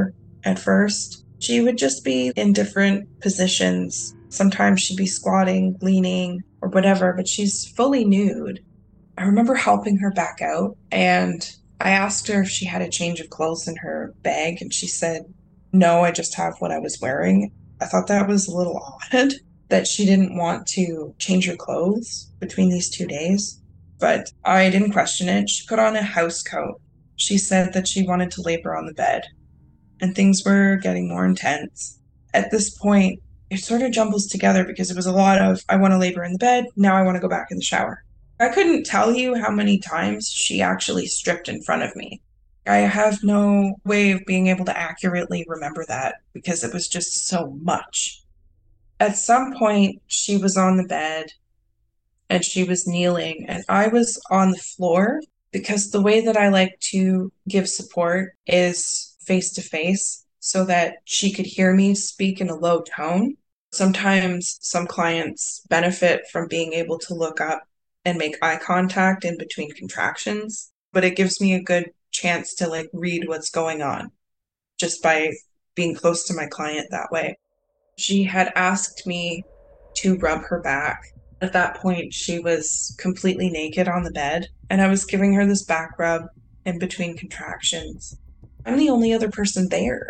at first. She would just be in different positions. Sometimes she'd be squatting, leaning, or whatever, but she's fully nude. I remember helping her back out, and I asked her if she had a change of clothes in her bag, and she said, no, I just have what I was wearing. I thought that was a little odd that she didn't want to change her clothes between these two days, but I didn't question it. She put on a house coat. She said that she wanted to labor on the bed, and things were getting more intense. At this point, it sort of jumbles together because it was a lot of, I want to labor in the bed, now I want to go back in the shower. I couldn't tell you how many times she actually stripped in front of me. I have no way of being able to accurately remember that because it was just so much. At some point, she was on the bed and she was kneeling, and I was on the floor because the way that I like to give support is face to face so that she could hear me speak in a low tone. Sometimes some clients benefit from being able to look up and make eye contact in between contractions, but it gives me a good chance to like read what's going on just by being close to my client that way. She had asked me to rub her back. At that point, she was completely naked on the bed, and I was giving her this back rub in between contractions. I'm the only other person there.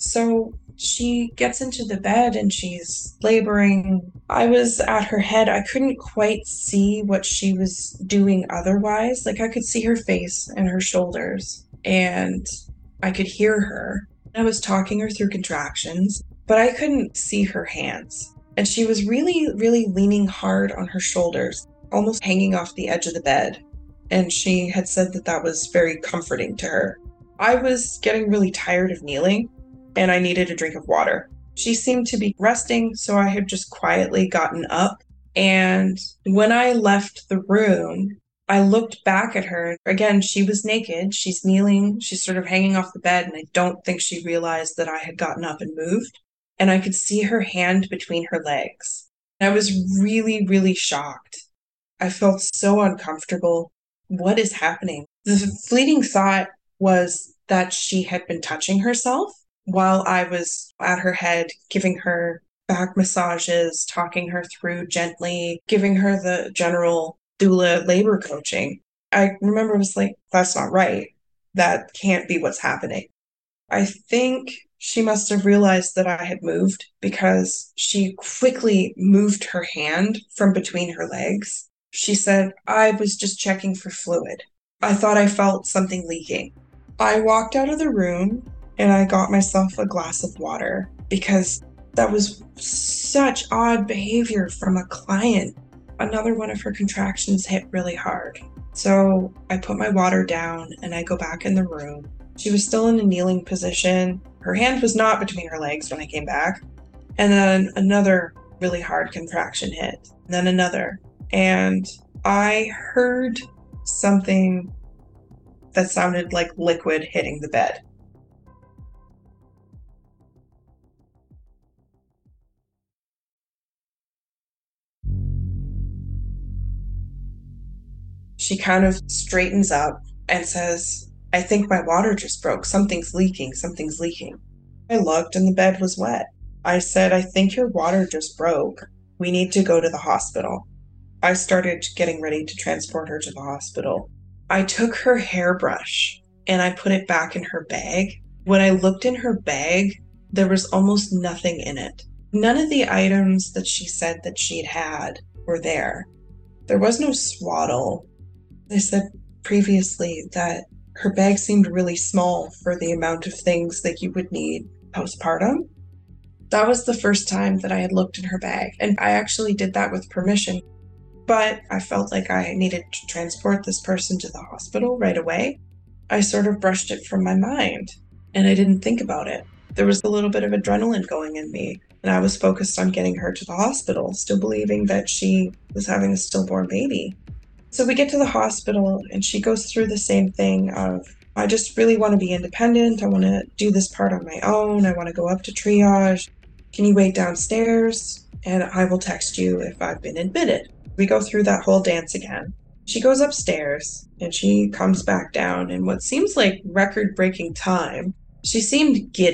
So she gets into the bed and she's laboring. I was at her head. I couldn't quite see what she was doing otherwise. Like I could see her face and her shoulders, and I could hear her. I was talking her through contractions, but I couldn't see her hands. And she was really, really leaning hard on her shoulders, almost hanging off the edge of the bed. And she had said that that was very comforting to her. I was getting really tired of kneeling, and I needed a drink of water. She seemed to be resting, so I had just quietly gotten up. And when I left the room, I looked back at her. Again, she was naked. She's kneeling. She's sort of hanging off the bed, and I don't think she realized that I had gotten up and moved. And I could see her hand between her legs. I was really, really shocked. I felt so uncomfortable. What is happening? The fleeting thought was that she had been touching herself while I was at her head, giving her back massages, talking her through gently, giving her the general doula labor coaching. I remember it was like, that's not right. That can't be what's happening. I think she must have realized that I had moved because she quickly moved her hand from between her legs. She said, I was just checking for fluid. I thought I felt something leaking. I walked out of the room and I got myself a glass of water because that was such odd behavior from a client. Another one of her contractions hit really hard. So I put my water down and I go back in the room. She was still in a kneeling position. Her hand was not between her legs when I came back. And then another really hard contraction hit. And then another. And I heard something that sounded like liquid hitting the bed. She kind of straightens up and says, I think my water just broke. Something's leaking. Something's leaking. I looked and the bed was wet. I said, I think your water just broke. We need to go to the hospital. I started getting ready to transport her to the hospital. I took her hairbrush and I put it back in her bag. When I looked in her bag, there was almost nothing in it. None of the items that she said that she'd had were there. There was no swaddle. I said previously that her bag seemed really small for the amount of things that you would need postpartum. That was the first time that I had looked in her bag, and I actually did that with permission. But I felt like I needed to transport this person to the hospital right away. I sort of brushed it from my mind, and I didn't think about it. There was a little bit of adrenaline going in me, and I was focused on getting her to the hospital, still believing that she was having a stillborn baby. So we get to the hospital, and she goes through the same thing of, I just really want to be independent. I want to do this part on my own. I want to go up to triage. Can you wait downstairs? And I will text you if I've been admitted. We go through that whole dance again. She goes upstairs, and she comes back down in what seems like record-breaking time. She seemed giddy.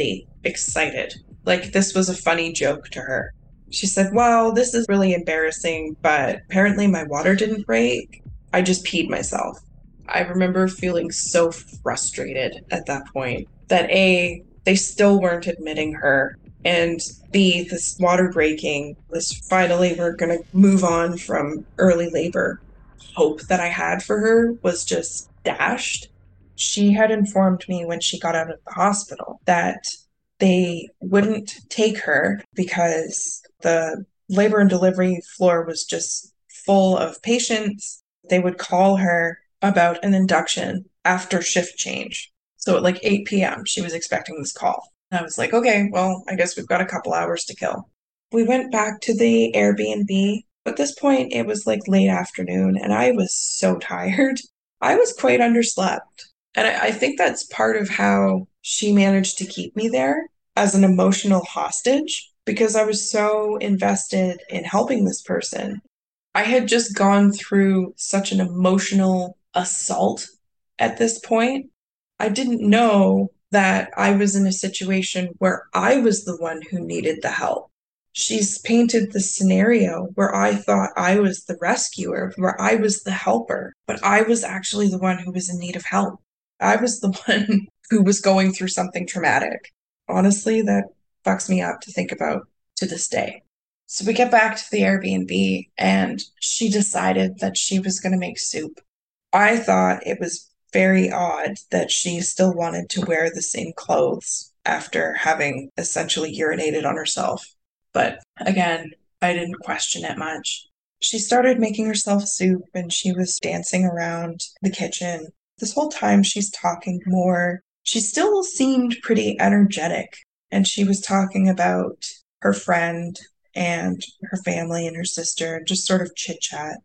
excited. Like this was a funny joke to her. She said, well, this is really embarrassing, but apparently my water didn't break. I just peed myself. I remember feeling so frustrated at that point that A, they still weren't admitting her, and B, this water breaking was finally, we're going to move on from early labor. Hope that I had for her was just dashed. She had informed me when she got out of the hospital that they wouldn't take her because the labor and delivery floor was just full of patients. They would call her about an induction after shift change. So at like eight p.m., she was expecting this call. And I was like, okay, well, I guess we've got a couple hours to kill. We went back to the Airbnb. At this point, it was like late afternoon, and I was so tired. I was quite underslept. And I, I think that's part of how she managed to keep me there as an emotional hostage, because I was so invested in helping this person. I had just gone through such an emotional assault at this point. I didn't know that I was in a situation where I was the one who needed the help. She's painted the scenario where I thought I was the rescuer, where I was the helper, but I was actually the one who was in need of help. I was the one who was going through something traumatic. Honestly, that fucks me up to think about to this day. So we get back to the Airbnb, and she decided that she was going to make soup. I thought it was very odd that she still wanted to wear the same clothes after having essentially urinated on herself. But again, I didn't question it much. She started making herself soup, and she was dancing around the kitchen. This whole time she's talking more. She still seemed pretty energetic, and she was talking about her friend and her family and her sister, and just sort of chit-chat.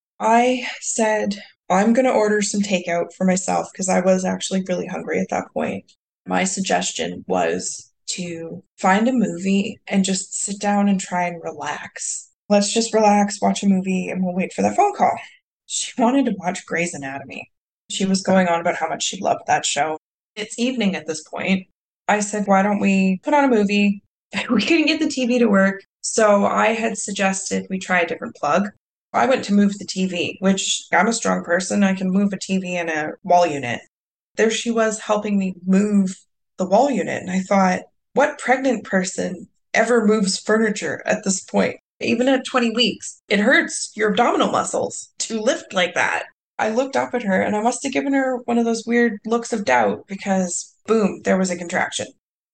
I said, I'm going to order some takeout for myself because I was actually really hungry at that point. My suggestion was to find a movie and just sit down and try and relax. Let's just relax, watch a movie, and we'll wait for that phone call. She wanted to watch Grey's Anatomy. She was going on about how much she loved that show. It's evening at this point. I said, why don't we put on a movie? We couldn't get the T V to work, so I had suggested we try a different plug. I went to move the T V, which I'm a strong person. I can move a T V and a wall unit. There she was helping me move the wall unit. And I thought, what pregnant person ever moves furniture at this point? Even at twenty weeks, it hurts your abdominal muscles to lift like that. I looked up at her, and I must have given her one of those weird looks of doubt because, boom, there was a contraction.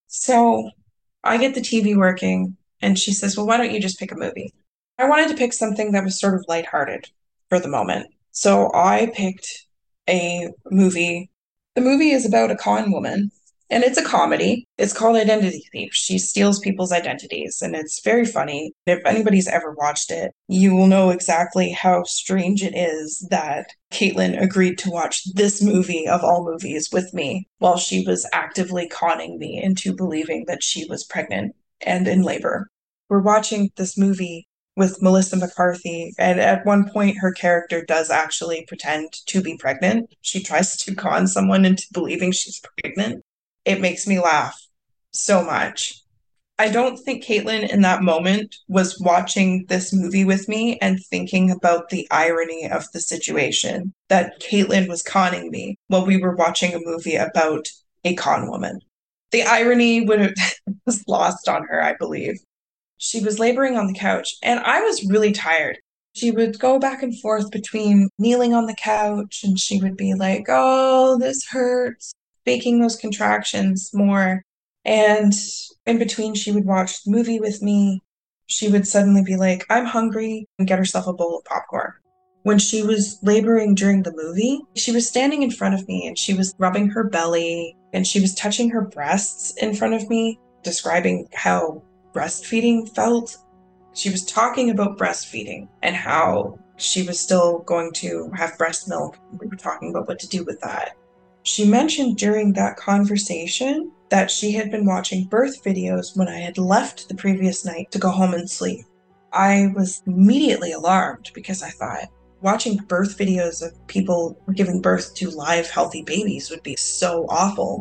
So I get the T V working, and she says, well, why don't you just pick a movie? I wanted to pick something that was sort of lighthearted for the moment. So I picked a movie. The movie is about a con woman, and it's a comedy. It's called Identity Thief. She steals people's identities, and it's very funny. If anybody's ever watched it, you will know exactly how strange it is that Caitlin agreed to watch this movie of all movies with me while she was actively conning me into believing that she was pregnant and in labor. We're watching this movie with Melissa McCarthy, and at one point her character does actually pretend to be pregnant. She tries to con someone into believing she's pregnant. It makes me laugh so much. I don't think Caitlin in that moment was watching this movie with me and thinking about the irony of the situation, that Caitlin was conning me while we were watching a movie about a con woman. The irony would have was lost on her, I believe. She was laboring on the couch, and I was really tired. She would go back and forth between kneeling on the couch, and she would be like, oh, this hurts, faking those contractions more. And in between, she would watch the movie with me. She would suddenly be like, I'm hungry, and get herself a bowl of popcorn. When she was laboring during the movie, she was standing in front of me, and she was rubbing her belly, and she was touching her breasts in front of me, describing how breastfeeding felt. She was talking about breastfeeding and how she was still going to have breast milk. We were talking about what to do with that. She mentioned during that conversation that she had been watching birth videos when I had left the previous night to go home and sleep. I was immediately alarmed because I thought watching birth videos of people giving birth to live, healthy babies would be so awful.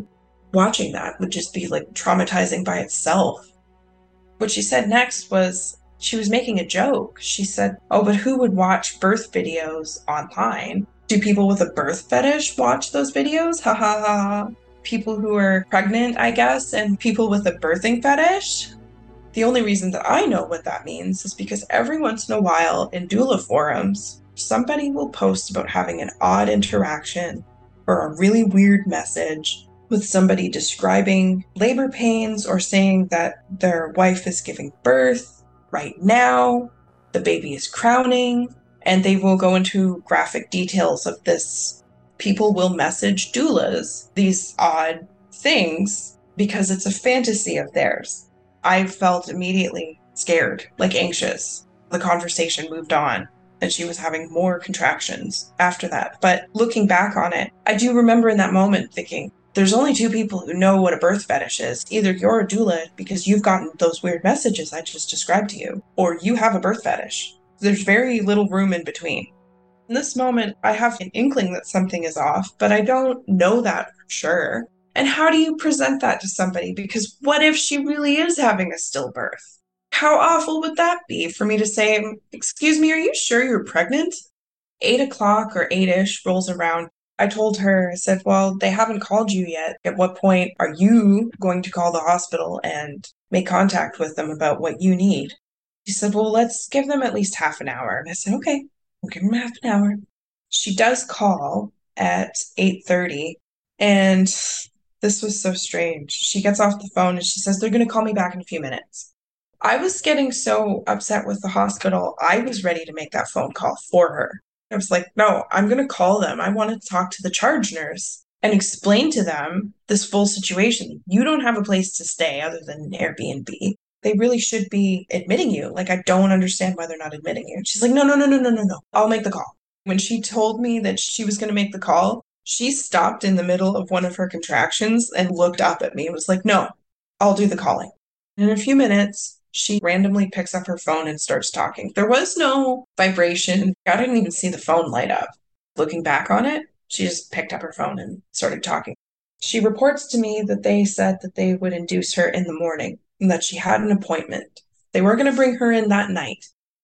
watching that would just be like traumatizing by itself. What she said next was she was making a joke. She said, oh, but who would watch birth videos online? Do people with a birth fetish watch those videos? Ha ha ha. People who are pregnant, I guess, and people with a birthing fetish? The only reason that I know what that means is because every once in a while in doula forums, somebody will post about having an odd interaction or a really weird message with somebody describing labor pains or saying that their wife is giving birth right now, the baby is crowning, and they will go into graphic details of this. People will message doulas these odd things because it's a fantasy of theirs. I felt immediately scared, like anxious. The conversation moved on, and she was having more contractions after that. But looking back on it, I do remember in that moment thinking, there's only two people who know what a birth fetish is. Either you're a doula because you've gotten those weird messages I just described to you, or you have a birth fetish. There's very little room in between. In this moment, I have an inkling that something is off, but I don't know that for sure. And how do you present that to somebody? Because what if she really is having a stillbirth? How awful would that be for me to say, excuse me, are you sure you're pregnant? Eight o'clock or eight-ish rolls around. I told her, I said, well, they haven't called you yet. At what point are you going to call the hospital and make contact with them about what you need? She said, well, let's give them at least half an hour. And I said, okay, we'll give them half an hour. She does call at eight thirty, and this was so strange. She gets off the phone and she says, they're going to call me back in a few minutes. I was getting so upset with the hospital, I was ready to make that phone call for her. I was like, no, I'm going to call them. I want to talk to the charge nurse and explain to them this full situation. You don't have a place to stay other than Airbnb. They really should be admitting you. Like, I don't understand why they're not admitting you. She's like, no, no, no, no, no, no, no. I'll make the call. When she told me that she was going to make the call, she stopped in the middle of one of her contractions and looked up at me and was like, no, I'll do the calling. In a few minutes, she randomly picks up her phone and starts talking. There was no vibration. I didn't even see the phone light up. Looking back on it, she just picked up her phone and started talking. She reports to me that they said that they would induce her in the morning and that she had an appointment. They were going to bring her in that night.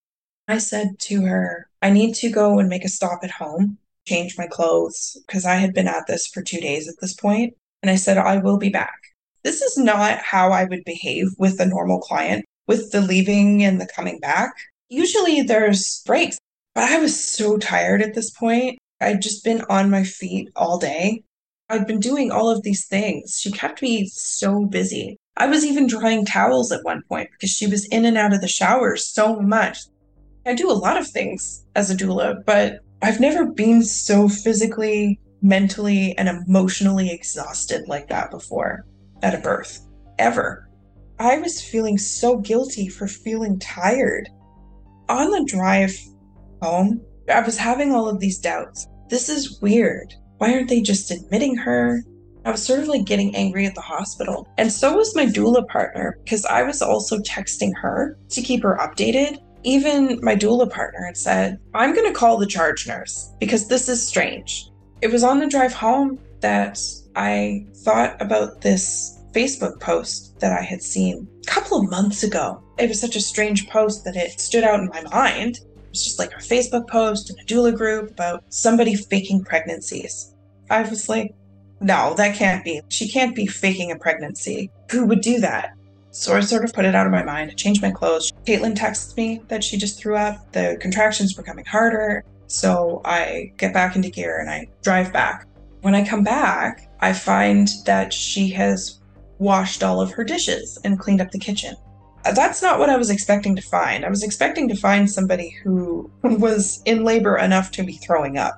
I said to her, I need to go and make a stop at home, change my clothes, because I had been at this for two days at this point. And I said, I will be back. This is not how I would behave with a normal client, with the leaving and the coming back. Usually there's breaks, but I was so tired at this point. I'd just been on my feet all day. I'd been doing all of these things. She kept me so busy. I was even drying towels at one point because she was in and out of the shower so much. I do a lot of things as a doula, but I've never been so physically, mentally, and emotionally exhausted like that before at a birth, ever. I was feeling so guilty for feeling tired. On the drive home, I was having all of these doubts. This is weird. Why aren't they just admitting her? I was sort of like getting angry at the hospital. And so was my doula partner, because I was also texting her to keep her updated. Even my doula partner had said, I'm going to call the charge nurse because this is strange. It was on the drive home that I thought about this Facebook post that I had seen a couple of months ago. It was such a strange post that it stood out in my mind. It was just like a Facebook post in a doula group about somebody faking pregnancies. I was like, no, that can't be. She can't be faking a pregnancy. Who would do that? So I sort of put it out of my mind. I changed my clothes. Caitlin texts me that she just threw up. The contractions were becoming harder. So I get back into gear and I drive back. When I come back, I find that she has washed all of her dishes and cleaned up the kitchen. That's not what I was expecting to find. I was expecting to find somebody who was in labor enough to be throwing up.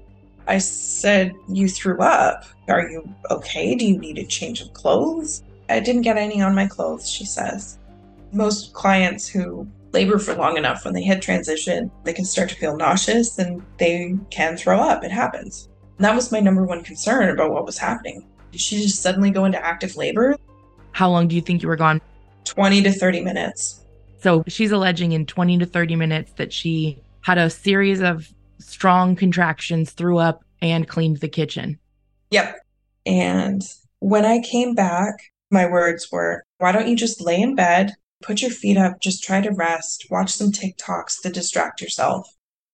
I said, you threw up. Are you okay? Do you need a change of clothes? I didn't get any on my clothes, she says. Most clients who labor for long enough, when they hit transition, they can start to feel nauseous and they can throw up. It happens. And that was my number one concern about what was happening. Did she just suddenly go into active labor? How long do you think you were gone? twenty to thirty minutes. So she's alleging in twenty to thirty minutes that she had a series of strong contractions, threw up, and cleaned the kitchen. Yep. And When I came back, my words were, why don't you just lay in bed, put your feet up, just try to rest, watch some TikToks to distract yourself.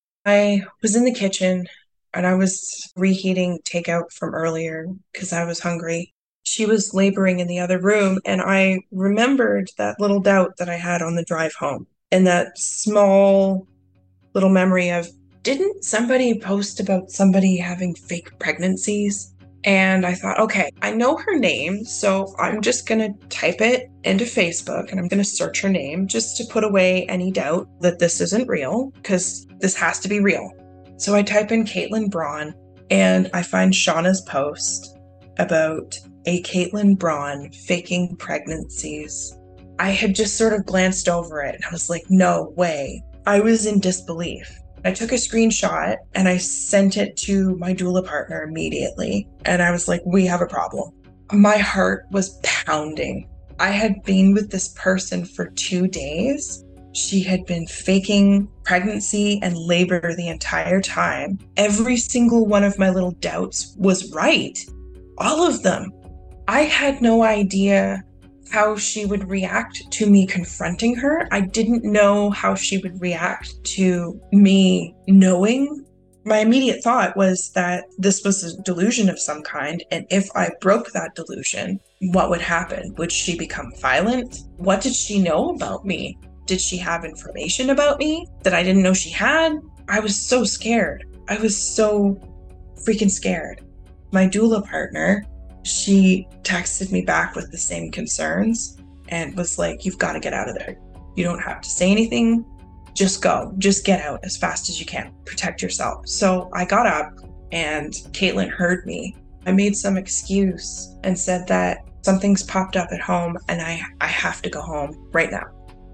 I was in the kitchen and I was reheating takeout from earlier because I was hungry. She was laboring in the other room, and I remembered that little doubt that I had on the drive home and that small little memory of, didn't somebody post about somebody having fake pregnancies? And I thought, okay, I know her name, so I'm just going to type it into Facebook and I'm going to search her name just to put away any doubt that this isn't real, because this has to be real. So I type in Caitlin Braun and I find Shauna's post about a Caitlin Braun faking pregnancies. I had just sort of glanced over it and I was like, no way. I was in disbelief. I took a screenshot and I sent it to my doula partner immediately. And I was like, we have a problem. My heart was pounding. I had been with this person for two days. She had been faking pregnancy and labor the entire time. Every single one of my little doubts was right. All of them. I had no idea how she would react to me confronting her. I didn't know how she would react to me knowing. My immediate thought was that this was a delusion of some kind, and if I broke that delusion, what would happen? Would she become violent? What did she know about me? Did she have information about me that I didn't know she had? I was so scared. I was so freaking scared. My doula partner, she texted me back with the same concerns and was like, you've got to get out of there. You don't have to say anything. Just go. Just get out as fast as you can. Protect yourself. So I got up and Caitlin heard me. I made some excuse and said that something's popped up at home and I, I have to go home right now.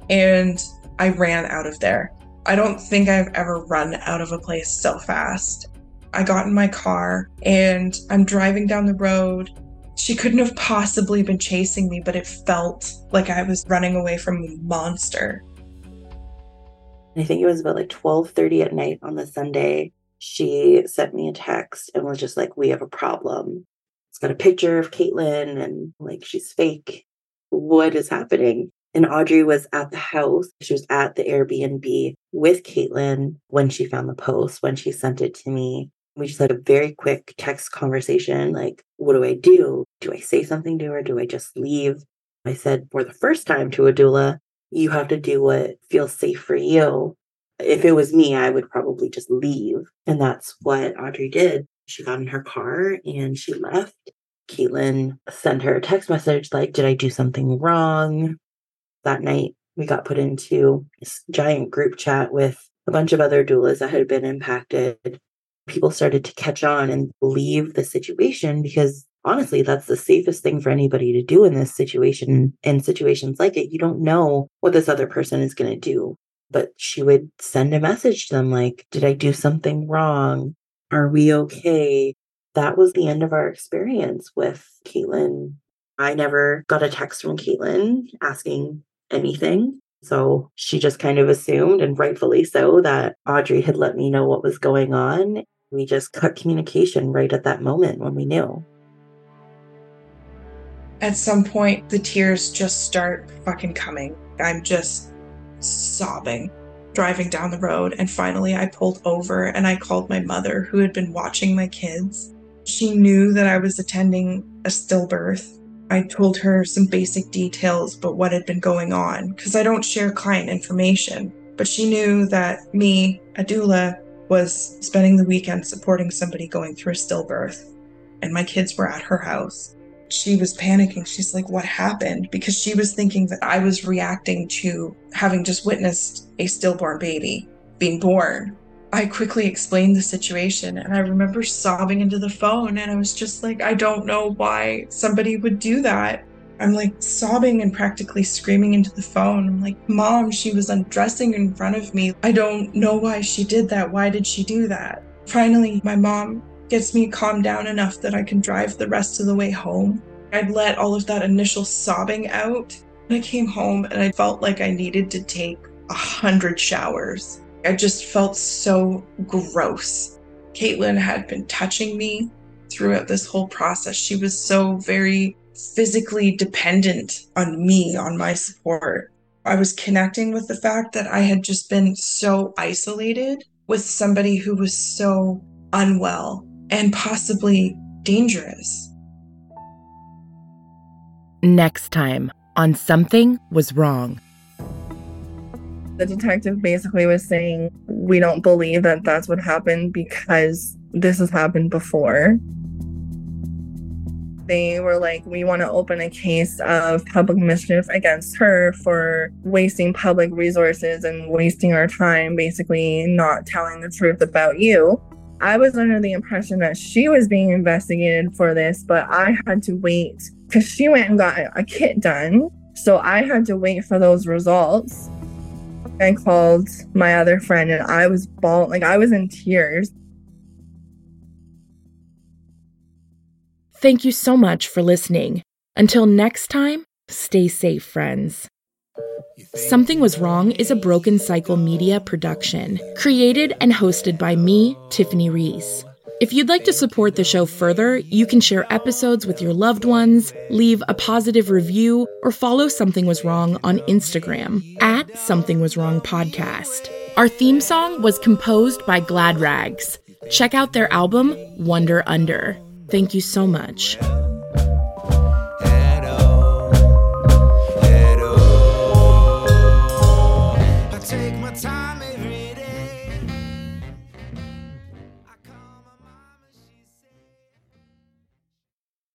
And I ran out of there. I don't think I've ever run out of a place so fast. I got in my car and I'm driving down the road. She couldn't have possibly been chasing me, but it felt like I was running away from a monster. I think it was about like twelve thirty at night on the Sunday. She sent me a text and was just like, we have a problem. It's got a picture of Caitlin and like she's fake. What is happening? And Audrey was at the house. She was at the Airbnb with Caitlin when she found the post, when she sent it to me. We just had a very quick text conversation. Like, what do I do? Do I say something to her? Do I just leave? I said, for the first time to a doula, you have to do what feels safe for you. If it was me, I would probably just leave. And that's what Audrey did. She got in her car and she left. Caitlin sent her a text message like, did I do something wrong? That night, we got put into this giant group chat with a bunch of other doulas that had been impacted. People started to catch on and leave the situation because honestly, that's the safest thing for anybody to do in this situation. In situations like it, you don't know what this other person is going to do. But she would send a message to them like, did I do something wrong? Are we okay? That was the end of our experience with Caitlin. I never got a text from Caitlin asking anything. So she just kind of assumed, and rightfully so, that Audrey had let me know what was going on. We just cut communication right at that moment when we knew. At some point, the tears just start fucking coming. I'm just sobbing, driving down the road. And finally, I pulled over and I called my mother, who had been watching my kids. She knew that I was attending a stillbirth. I told her some basic details about what had been going on, because I don't share client information. But she knew that me, a doula, was spending the weekend supporting somebody going through a stillbirth, and my kids were at her house. She was panicking. She's like, what happened? Because she was thinking that I was reacting to having just witnessed a stillborn baby being born. I quickly explained the situation, and I remember sobbing into the phone, and I was just like, I don't know why somebody would do that. I'm like sobbing and practically screaming into the phone. I'm like, Mom, she was undressing in front of me. I don't know why she did that. Why did she do that? Finally, my mom gets me calmed down enough that I can drive the rest of the way home. I'd let all of that initial sobbing out. I came home and I felt like I needed to take a hundred showers. I just felt so gross. Caitlin had been touching me. throughout this whole process. She was so very physically dependent on me, on my support. I was connecting with the fact that I had just been so isolated with somebody who was so unwell and possibly dangerous. Next time on Something Was Wrong. The detective basically was saying, we don't believe that that's what happened because this has happened before. They were like, we want to open a case of public mischief against her for wasting public resources and wasting our time, basically not telling the truth about you. I was under the impression that she was being investigated for this, but I had to wait because she went and got a kit done. So I had to wait for those results. I called my other friend and I was bawling, like I was in tears. Thank you so much for listening. Until next time, stay safe, friends. Something Was Wrong is a Broken Cycle Media production, created and hosted by me, Tiffany Reese. If you'd like to support the show further, you can share episodes with your loved ones, leave a positive review, or follow Something Was Wrong on Instagram at Something Was Wrong Podcast. Our theme song was composed by Glad Rags. Check out their album, Wonder Under. Thank you so much. I take my time every